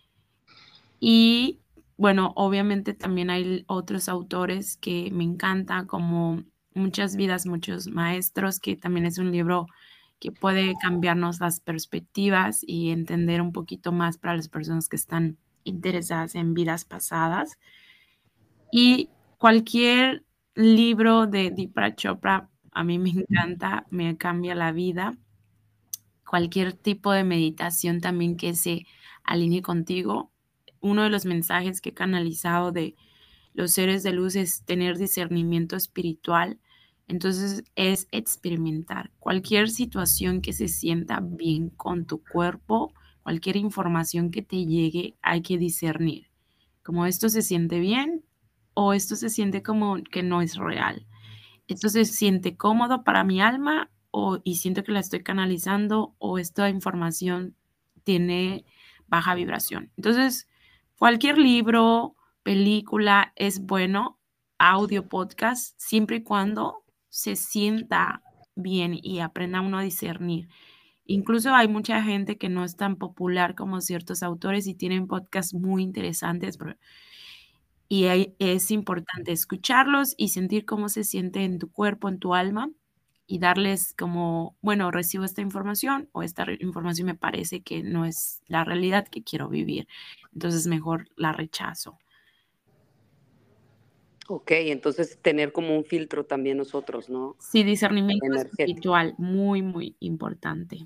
Y bueno, obviamente también hay otros autores que me encantan, como Muchas vidas, muchos maestros, que también es un libro que puede cambiarnos las perspectivas y entender un poquito más para las personas que están interesadas en vidas pasadas. Y cualquier libro de Deepak Chopra a mí me encanta, me cambia la vida. Cualquier tipo de meditación también que se alinee contigo. Uno de los mensajes que he canalizado de los seres de luz es tener discernimiento espiritual. Entonces es experimentar cualquier situación que se sienta bien con tu cuerpo, cualquier información que te llegue, hay que discernir. Como esto se siente bien o esto se siente como que no es real. Esto se siente cómodo para mi alma o, y siento que la estoy canalizando o esta información tiene baja vibración. Entonces, cualquier libro, película es bueno, audio, podcast, siempre y cuando se sienta bien y aprenda uno a discernir. Incluso hay mucha gente que no es tan popular como ciertos autores y tienen podcasts muy interesantes, pero y ahí es importante escucharlos y sentir cómo se siente en tu cuerpo, en tu alma, y darles como, bueno, recibo esta información o esta re- información me parece que no es la realidad que quiero vivir. Entonces mejor la rechazo. Ok, entonces tener como un filtro también nosotros, ¿no? Sí, discernimiento Energético. espiritual, muy, muy importante.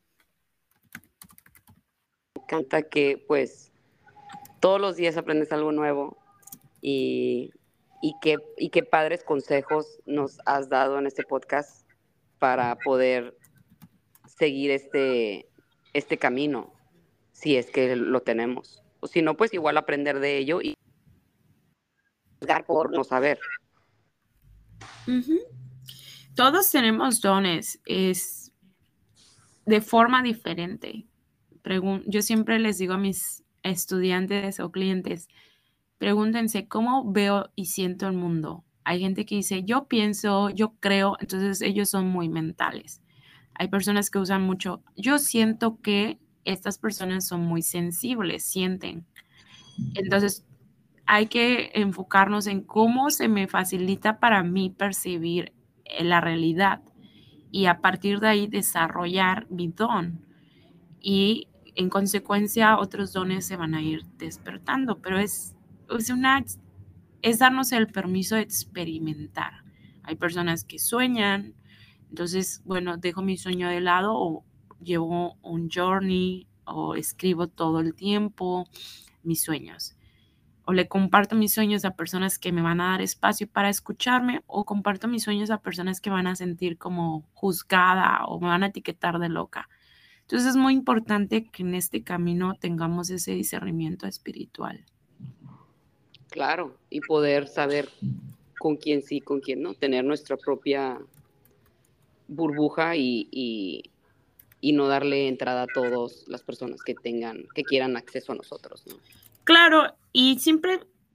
Me encanta que pues todos los días aprendes algo nuevo y, y, qué, y qué padres consejos nos has dado en este podcast para poder seguir este, este camino, si es que lo tenemos. O si no, pues igual aprender de ello y juzgar por no saber. Ujú. Todos tenemos dones, es de forma diferente. Pregun- yo siempre les digo a mis estudiantes o clientes, pregúntense cómo veo y siento el mundo. Hay gente que dice, yo pienso, yo creo, entonces ellos son muy mentales. Hay personas que usan mucho, yo siento que estas personas son muy sensibles, sienten. Entonces hay que enfocarnos en cómo se me facilita para mí percibir eh, la realidad y a partir de ahí desarrollar mi don y en consecuencia otros dones se van a ir despertando, pero es, es una es darnos el permiso de experimentar. Hay personas que sueñan, entonces, bueno, dejo mi sueño de lado o llevo un journey o escribo todo el tiempo mis sueños. O le comparto mis sueños a personas que me van a dar espacio para escucharme o comparto mis sueños a personas que van a sentir como juzgada o me van a etiquetar de loca. Entonces es muy importante que en este camino tengamos ese discernimiento espiritual. Claro, y poder saber con quién sí, con quién no, tener nuestra propia burbuja y, y, y no darle entrada a todas las personas que tengan, que quieran acceso a nosotros, ¿no? Claro, y siempre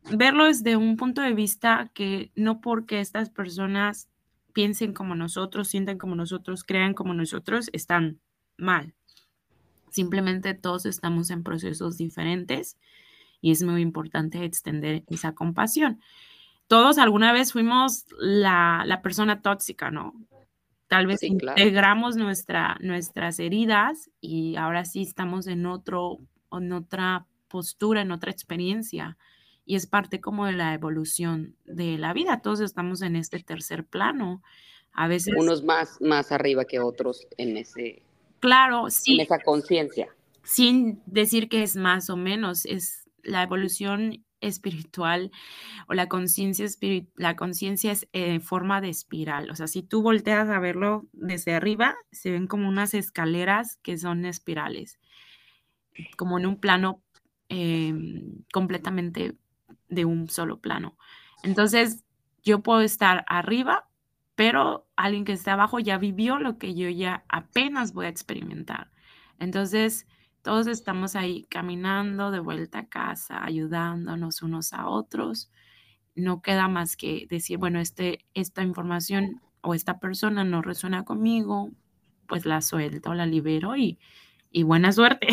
verlo desde un punto de vista que no porque estas personas piensen como nosotros, sientan como nosotros, crean como nosotros, están mal. Simplemente todos estamos en procesos diferentes y es muy importante extender esa compasión. Todos alguna vez fuimos la, la persona tóxica, ¿no? Tal vez Sí, claro. integramos nuestra, nuestras heridas y ahora sí estamos en otro, en otra postura, en otra experiencia. Y es parte como de la evolución de la vida. Todos estamos en este tercer plano. A veces, Unos más, más arriba que otros en, ese, claro, en sí, esa conciencia. sin decir que es más o menos, es la evolución espiritual o la conciencia espiri la conciencia es en forma de espiral. O sea, si tú volteas a verlo desde arriba, se ven como unas escaleras que son espirales, como en un plano, em, completamente de un solo plano. Entonces, yo puedo estar arriba, pero alguien que esté abajo ya vivió lo que yo ya apenas voy a experimentar. Entonces, todos estamos ahí caminando de vuelta a casa, ayudándonos unos a otros. No queda más que decir, bueno, este esta información o esta persona no resuena conmigo, pues la suelto, la libero y y buena suerte.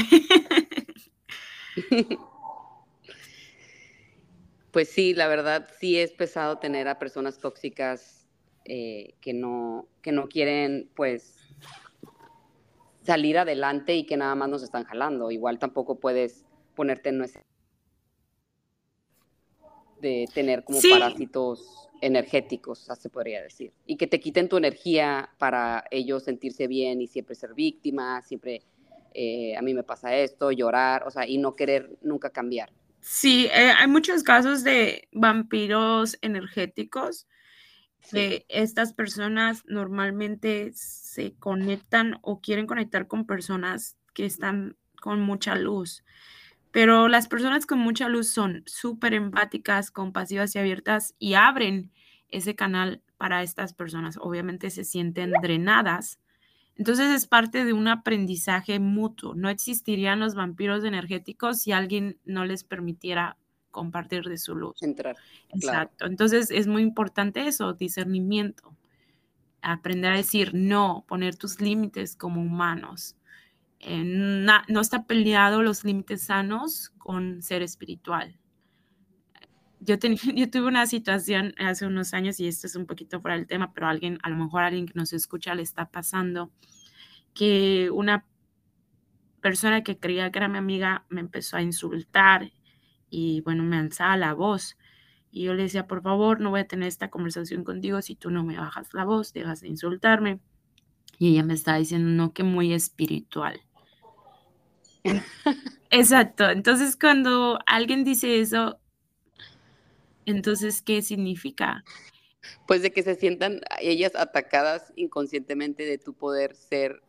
Pues sí, la verdad sí es pesado tener a personas tóxicas eh, que, no, que no quieren pues salir adelante y que nada más nos están jalando. Igual tampoco puedes ponerte en nuestra de tener como Sí, parásitos energéticos, se podría decir, y que te quiten tu energía para ellos sentirse bien y siempre ser víctimas, siempre eh, a mí me pasa esto, llorar, o sea, y no querer nunca cambiar. sí, eh, hay muchos casos de vampiros energéticos, Sí, que estas personas normalmente se conectan o quieren conectar con personas que están con mucha luz. Pero las personas con mucha luz son súper empáticas, compasivas y abiertas y abren ese canal para estas personas. Obviamente se sienten drenadas. Entonces es parte de un aprendizaje mutuo. No existirían los vampiros energéticos si alguien no les permitiera compartir de su luz. entrar, claro. Exacto. Entonces es muy importante eso, discernimiento. Aprender a decir no, poner tus límites como humanos. Eh, na- no está peleado los límites sanos con ser espiritual. Yo, ten- yo tuve una situación hace unos años, y esto es un poquito fuera del tema, pero alguien, a lo mejor a alguien que nos escucha le está pasando, que una persona que creía que era mi amiga me empezó a insultar y bueno, me alzaba la voz. Y yo le decía, por favor, no voy a tener esta conversación contigo si tú no me bajas la voz, dejas de insultarme. Y ella me estaba diciendo, no, que muy espiritual. En- Exacto. Entonces, cuando alguien dice eso, entonces, ¿qué significa? Pues de que se sientan ellas atacadas inconscientemente de tu poder ser,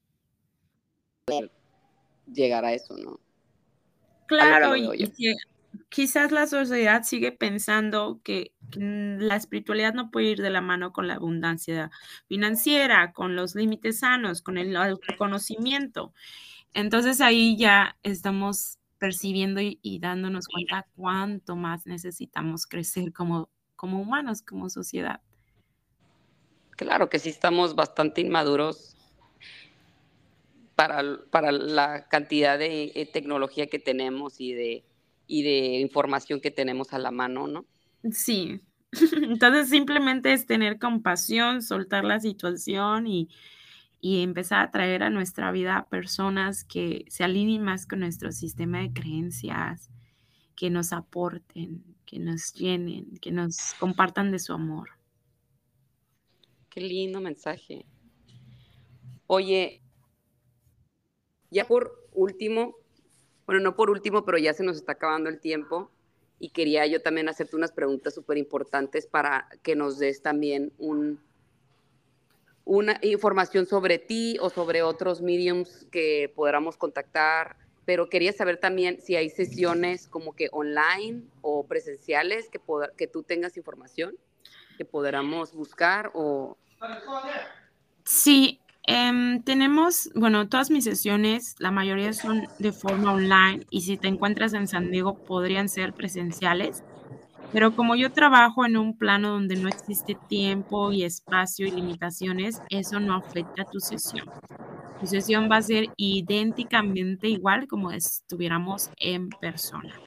llegar a eso, ¿no? A lo que Claro, lo veo y, yo. y que quizás la sociedad sigue pensando que, que mm, la espiritualidad no puede ir de la mano con la abundancia financiera, con los límites sanos, con el autoconocimiento. Entonces ahí ya estamos percibiendo y, y dándonos cuenta cuánto más necesitamos crecer como, como humanos, como sociedad. Claro que sí estamos bastante inmaduros para, para la cantidad de eh, tecnología que tenemos y de, y de información que tenemos a la mano, ¿no? Sí. Entonces simplemente es tener compasión, soltar la situación y, y empezar a traer a nuestra vida personas que se alineen más con nuestro sistema de creencias, que nos aporten, que nos llenen, que nos compartan de su amor. Qué lindo mensaje. Oye, ya por último, bueno, no por último, pero ya se nos está acabando el tiempo y quería yo también hacerte unas preguntas súper importantes para que nos des también un, una información sobre ti o sobre otros mediums que podamos contactar, pero quería saber también si hay sesiones como que online o presenciales que, poda, que tú tengas información que podamos buscar o... Sí, em, tenemos, bueno, todas mis sesiones, la mayoría son de forma online y si te encuentras en San Diego podrían ser presenciales. Pero como yo trabajo en un plano donde no existe tiempo y espacio y limitaciones, eso no afecta a tu sesión. Tu sesión va a ser idénticamente igual como estuviéramos en persona.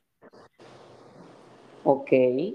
Ok.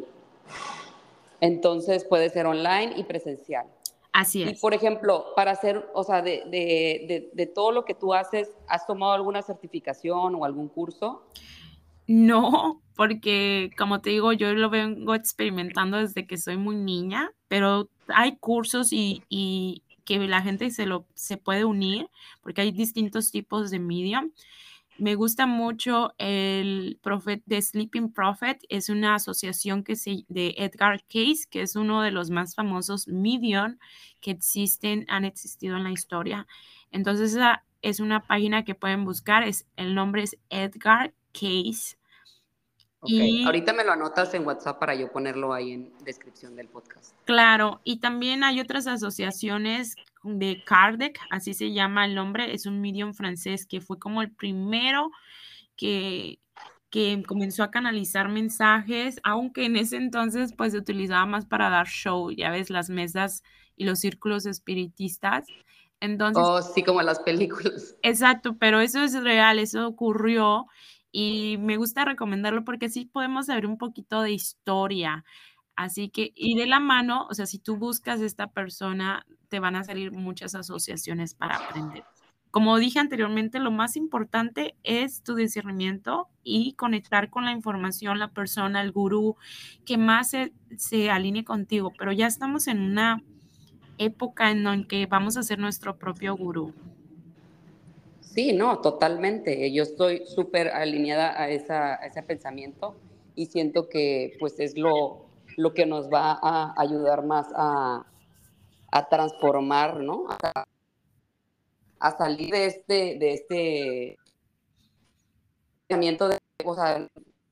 Entonces puede ser online y presencial. Así Y es. por ejemplo, para hacer, o sea, de, de, de, de todo lo que tú haces, ¿has tomado alguna certificación o algún curso? No, porque como te digo, yo lo vengo experimentando desde que soy muy niña, pero hay cursos y y que la gente se lo se puede unir, porque hay distintos tipos de medium. Me gusta mucho el Prophet The Sleeping Prophet, es una asociación que se de Edgar Cayce, que es uno de los más famosos medium que existen han existido en la historia. Entonces, esa es una página que pueden buscar, es el nombre es Edgar Cayce. Ok, Y ahorita me lo anotas en WhatsApp para yo ponerlo ahí en descripción del podcast. claro, y también hay otras asociaciones de Kardec, así se llama el nombre, es un medium francés que fue como el primero que que comenzó a canalizar mensajes, aunque en ese entonces, pues, se utilizaba más para dar show, ya ves, las mesas y los círculos espiritistas. Entonces Oh, sí, como en las películas. exacto, pero eso es real, eso ocurrió, y me gusta recomendarlo porque así podemos saber un poquito de historia. Así que y de la mano, o sea, si tú buscas esta persona, te van a salir muchas asociaciones para aprender. Como dije anteriormente, lo más importante es tu discernimiento y conectar con la información, la persona, el gurú que más se se alinee contigo, pero ya estamos en una época en la que vamos a ser nuestro propio gurú. Sí, no, totalmente. Yo estoy súper alineada a, esa, a ese pensamiento y siento que pues es lo, lo que nos va a ayudar más a, a transformar, ¿no? A, a salir de este, de este pensamiento de, o sea,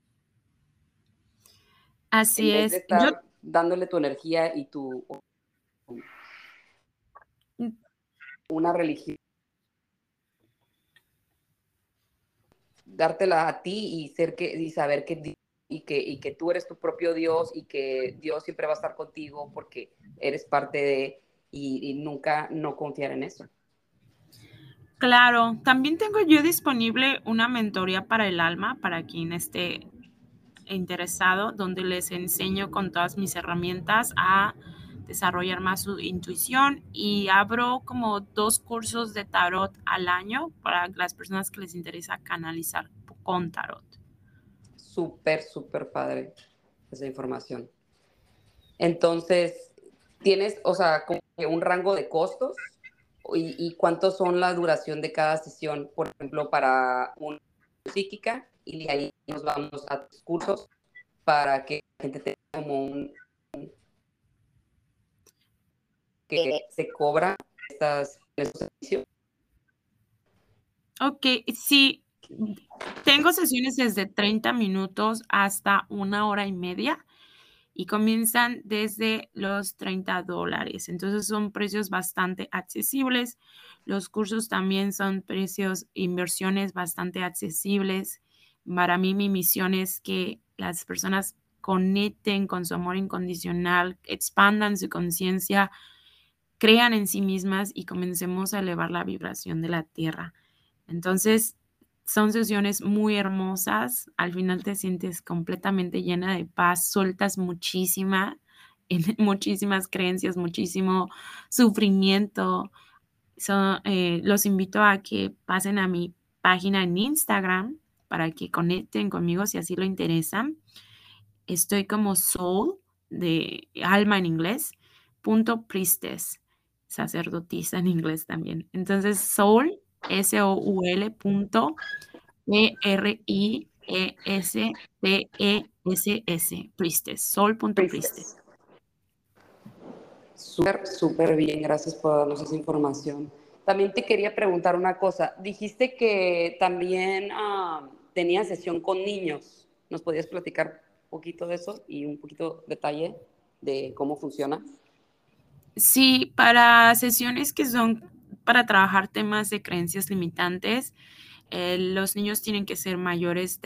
Así en vez de es. Yo estar dándole tu energía y tu mm, una religión, dártela a ti y ser que y saber que y que y que tú eres tu propio Dios y que Dios siempre va a estar contigo porque eres parte de y, y nunca no confiar en eso. claro, también tengo yo disponible una mentoría para el alma, para quien esté interesado, donde les enseño con todas mis herramientas a desarrollar más su intuición y abro como dos cursos de tarot al año para las personas que les interesa canalizar con tarot. Súper, súper padre esa información. Entonces, tienes, o sea, como que un rango de costos y, y cuántos son la duración de cada sesión, por ejemplo, para una psíquica y de ahí nos vamos a tus cursos para que la gente tenga como un que se cobra estas estos servicios. Ok, sí, tengo sesiones desde treinta minutos hasta una hora y media. Y comienzan desde los treinta dólares. Entonces son precios bastante accesibles. Los cursos también son precios, inversiones bastante accesibles. Para mí mi misión es que las personas conecten con su amor incondicional, expandan su conciencia, crean en sí mismas y comencemos a elevar la vibración de la tierra. Entonces, son sesiones muy hermosas. Al final te sientes completamente llena de paz, sueltas muchísima, en muchísimas creencias, muchísimo sufrimiento. So, eh, los invito a que pasen a mi página en Instagram para que conecten conmigo si así lo interesan. Estoy como soul, de alma en inglés, punto priestess, sacerdotisa en inglés también. Entonces, soul, S O U L punto P R I E S T E S S, priestess, soul punto priestess. Priestess. Súper, súper bien, gracias por darnos esa información. También te quería preguntar una cosa. Dijiste que también uh, tenías sesión con niños. ¿Nos podías platicar un poquito de eso y un poquito detalle de cómo funciona? Sí, para sesiones que son para trabajar temas de creencias limitantes, eh, los niños tienen que ser mayores de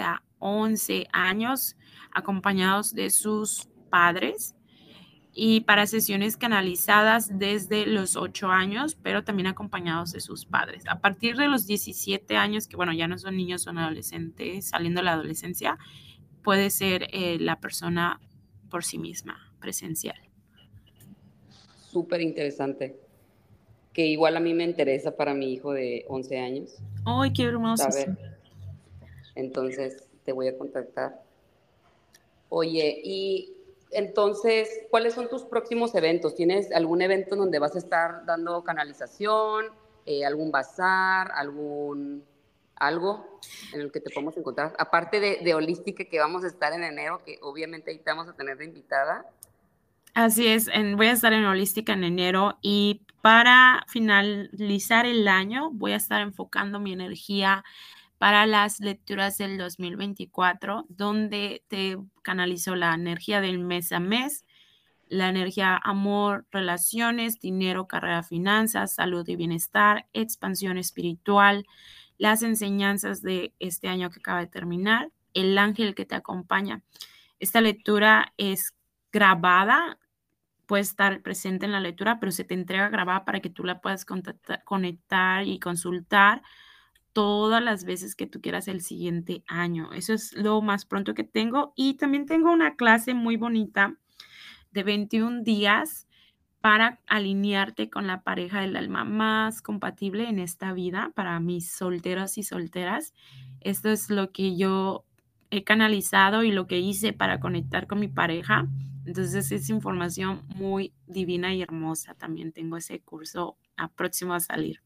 once años acompañados de sus padres, y para sesiones canalizadas desde los ocho años, pero también acompañados de sus padres. A partir de los diecisiete años, que bueno, ya no son niños, son adolescentes, saliendo de la adolescencia, puede ser eh, la persona por sí misma, presencial. Súper interesante. Que igual a mí me interesa para mi hijo de once años. ¡Ay, qué hermoso! A ver, entonces te voy a contactar. Oye, y entonces, ¿cuáles son tus próximos eventos? ¿Tienes algún evento donde vas a estar dando canalización, eh, algún bazar, algún algo en el que te podemos encontrar? Aparte de, de Holística, que vamos a estar en enero, que obviamente ahí te vamos a tener de invitada. Así es, en, voy a estar en Holística en enero, y para finalizar el año voy a estar enfocando mi energía para las lecturas del dos mil veinticuatro, donde te canalizo la energía del mes a mes, la energía amor, relaciones, dinero, carrera, finanzas, salud y bienestar, expansión espiritual, las enseñanzas de este año que acaba de terminar, el ángel que te acompaña. Esta lectura es grabada, puede estar presente en la lectura, pero se te entrega grabada para que tú la puedas contactar, conectar y consultar todas las veces que tú quieras el siguiente año. Eso es lo más pronto que tengo. Y también tengo una clase muy bonita de veintiún días para alinearte con la pareja del alma más compatible en esta vida para mis solteros y solteras. Esto es lo que yo he canalizado y lo que hice para conectar con mi pareja. Entonces es información muy divina y hermosa. También tengo ese curso a próximo a salir.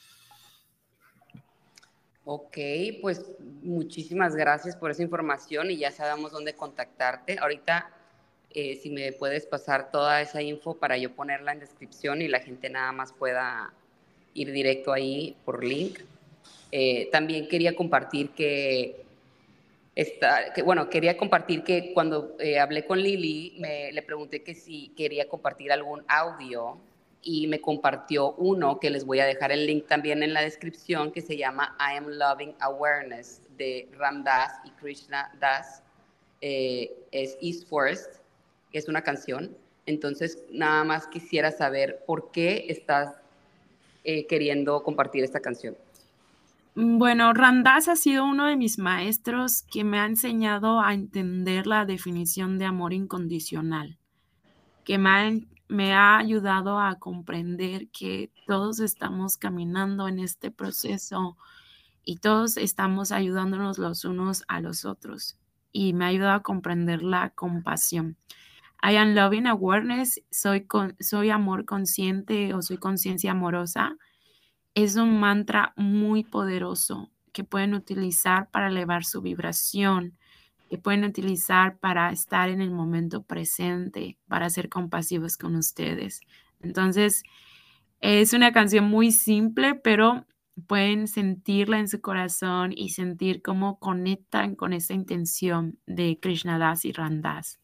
Ok, pues muchísimas gracias por esa información y ya sabemos dónde contactarte. Ahorita, eh, si me puedes pasar toda esa info para yo ponerla en descripción y la gente nada más pueda ir directo ahí por link. Eh, también quería compartir que, esta, que, bueno, quería compartir que cuando eh, hablé con Lili, me, le pregunté que si quería compartir algún audio y me compartió uno que les voy a dejar el link también en la descripción, que se llama I Am Loving Awareness, de Ram Dass y Krishna Das. Eh, es East Forest, que es una canción. Entonces, nada más quisiera saber por qué estás eh, queriendo compartir esta canción. Bueno, Ram Dass ha sido uno de mis maestros que me ha enseñado a entender la definición de amor incondicional, que me ha, me ha ayudado a comprender que todos estamos caminando en este proceso y todos estamos ayudándonos los unos a los otros. Y me ha ayudado a comprender la compasión. I am loving awareness, soy, con, soy amor consciente o soy conciencia amorosa. Es un mantra muy poderoso que pueden utilizar para elevar su vibración, que pueden utilizar para estar en el momento presente, para ser compasivos con ustedes. Entonces, es una canción muy simple, pero pueden sentirla en su corazón y sentir cómo conectan con esa intención de Krishna Das y Ram Dass.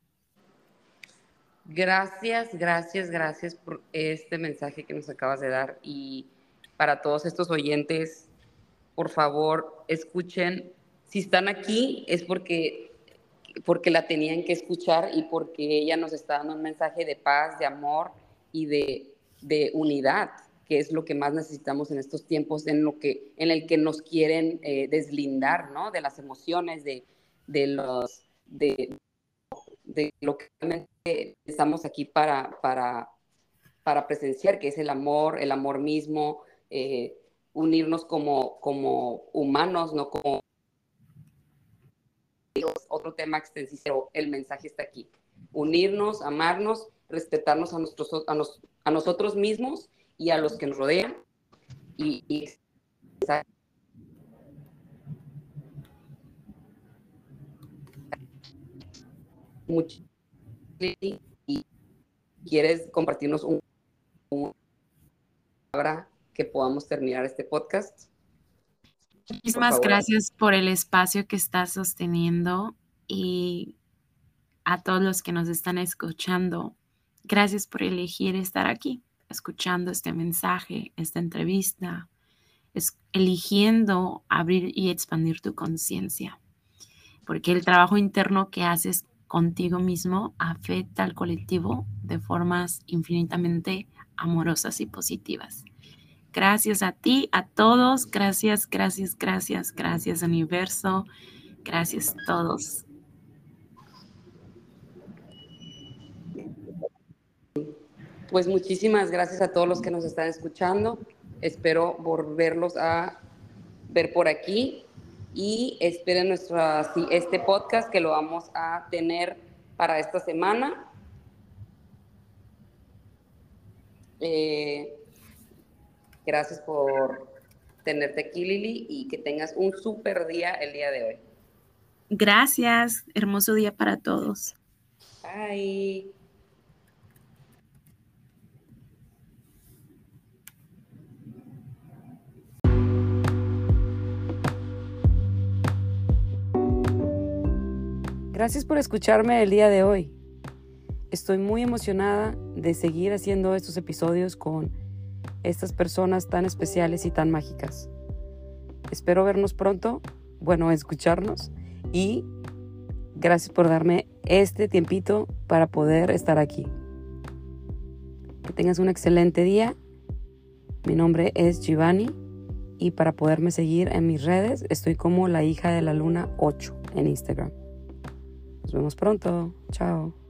Gracias, gracias, gracias por este mensaje que nos acabas de dar y para todos estos oyentes, por favor, escuchen. Si están aquí es porque, porque la tenían que escuchar y porque ella nos está dando un mensaje de paz, de amor y de, de unidad, que es lo que más necesitamos en estos tiempos en, lo que, en el que nos quieren eh, deslindar, ¿no? De las emociones, de, de, los, de, de lo que realmente estamos aquí para, para, para presenciar, que es el amor, el amor mismo, eh, unirnos como, como humanos, no como Dios, otro tema extensísimo, el mensaje está aquí. Unirnos, amarnos, respetarnos a, nuestros, a, nos, a nosotros mismos y a los que nos rodean y, y mucho, y quieres compartirnos un, un palabra que podamos terminar este podcast. Muchísimas gracias por el espacio que estás sosteniendo, y a todos los que nos están escuchando, gracias por elegir estar aquí, escuchando este mensaje, esta entrevista, es, eligiendo abrir y expandir tu conciencia. porque el trabajo interno que haces contigo mismo afecta al colectivo de formas infinitamente amorosas y positivas. Gracias a ti, a todos. Gracias, gracias, gracias, gracias, universo. Gracias a todos. Pues muchísimas gracias a todos los que nos están escuchando. Espero volverlos a ver por aquí y esperen nuestra, este podcast que lo vamos a tener para esta semana. Eh, gracias por tenerte aquí, Lili, y que tengas un súper día el día de hoy. Gracias. Hermoso día para todos. Bye. Gracias por escucharme el día de hoy. Estoy muy emocionada de seguir haciendo estos episodios con estas personas tan especiales y tan mágicas. Espero vernos pronto, bueno, escucharnos, y gracias por darme este tiempito para poder estar aquí. Que tengas un excelente día. Mi nombre es Giovanni y para poderme seguir en mis redes estoy como la hija de la luna ocho en Instagram. Nos vemos pronto. Chao.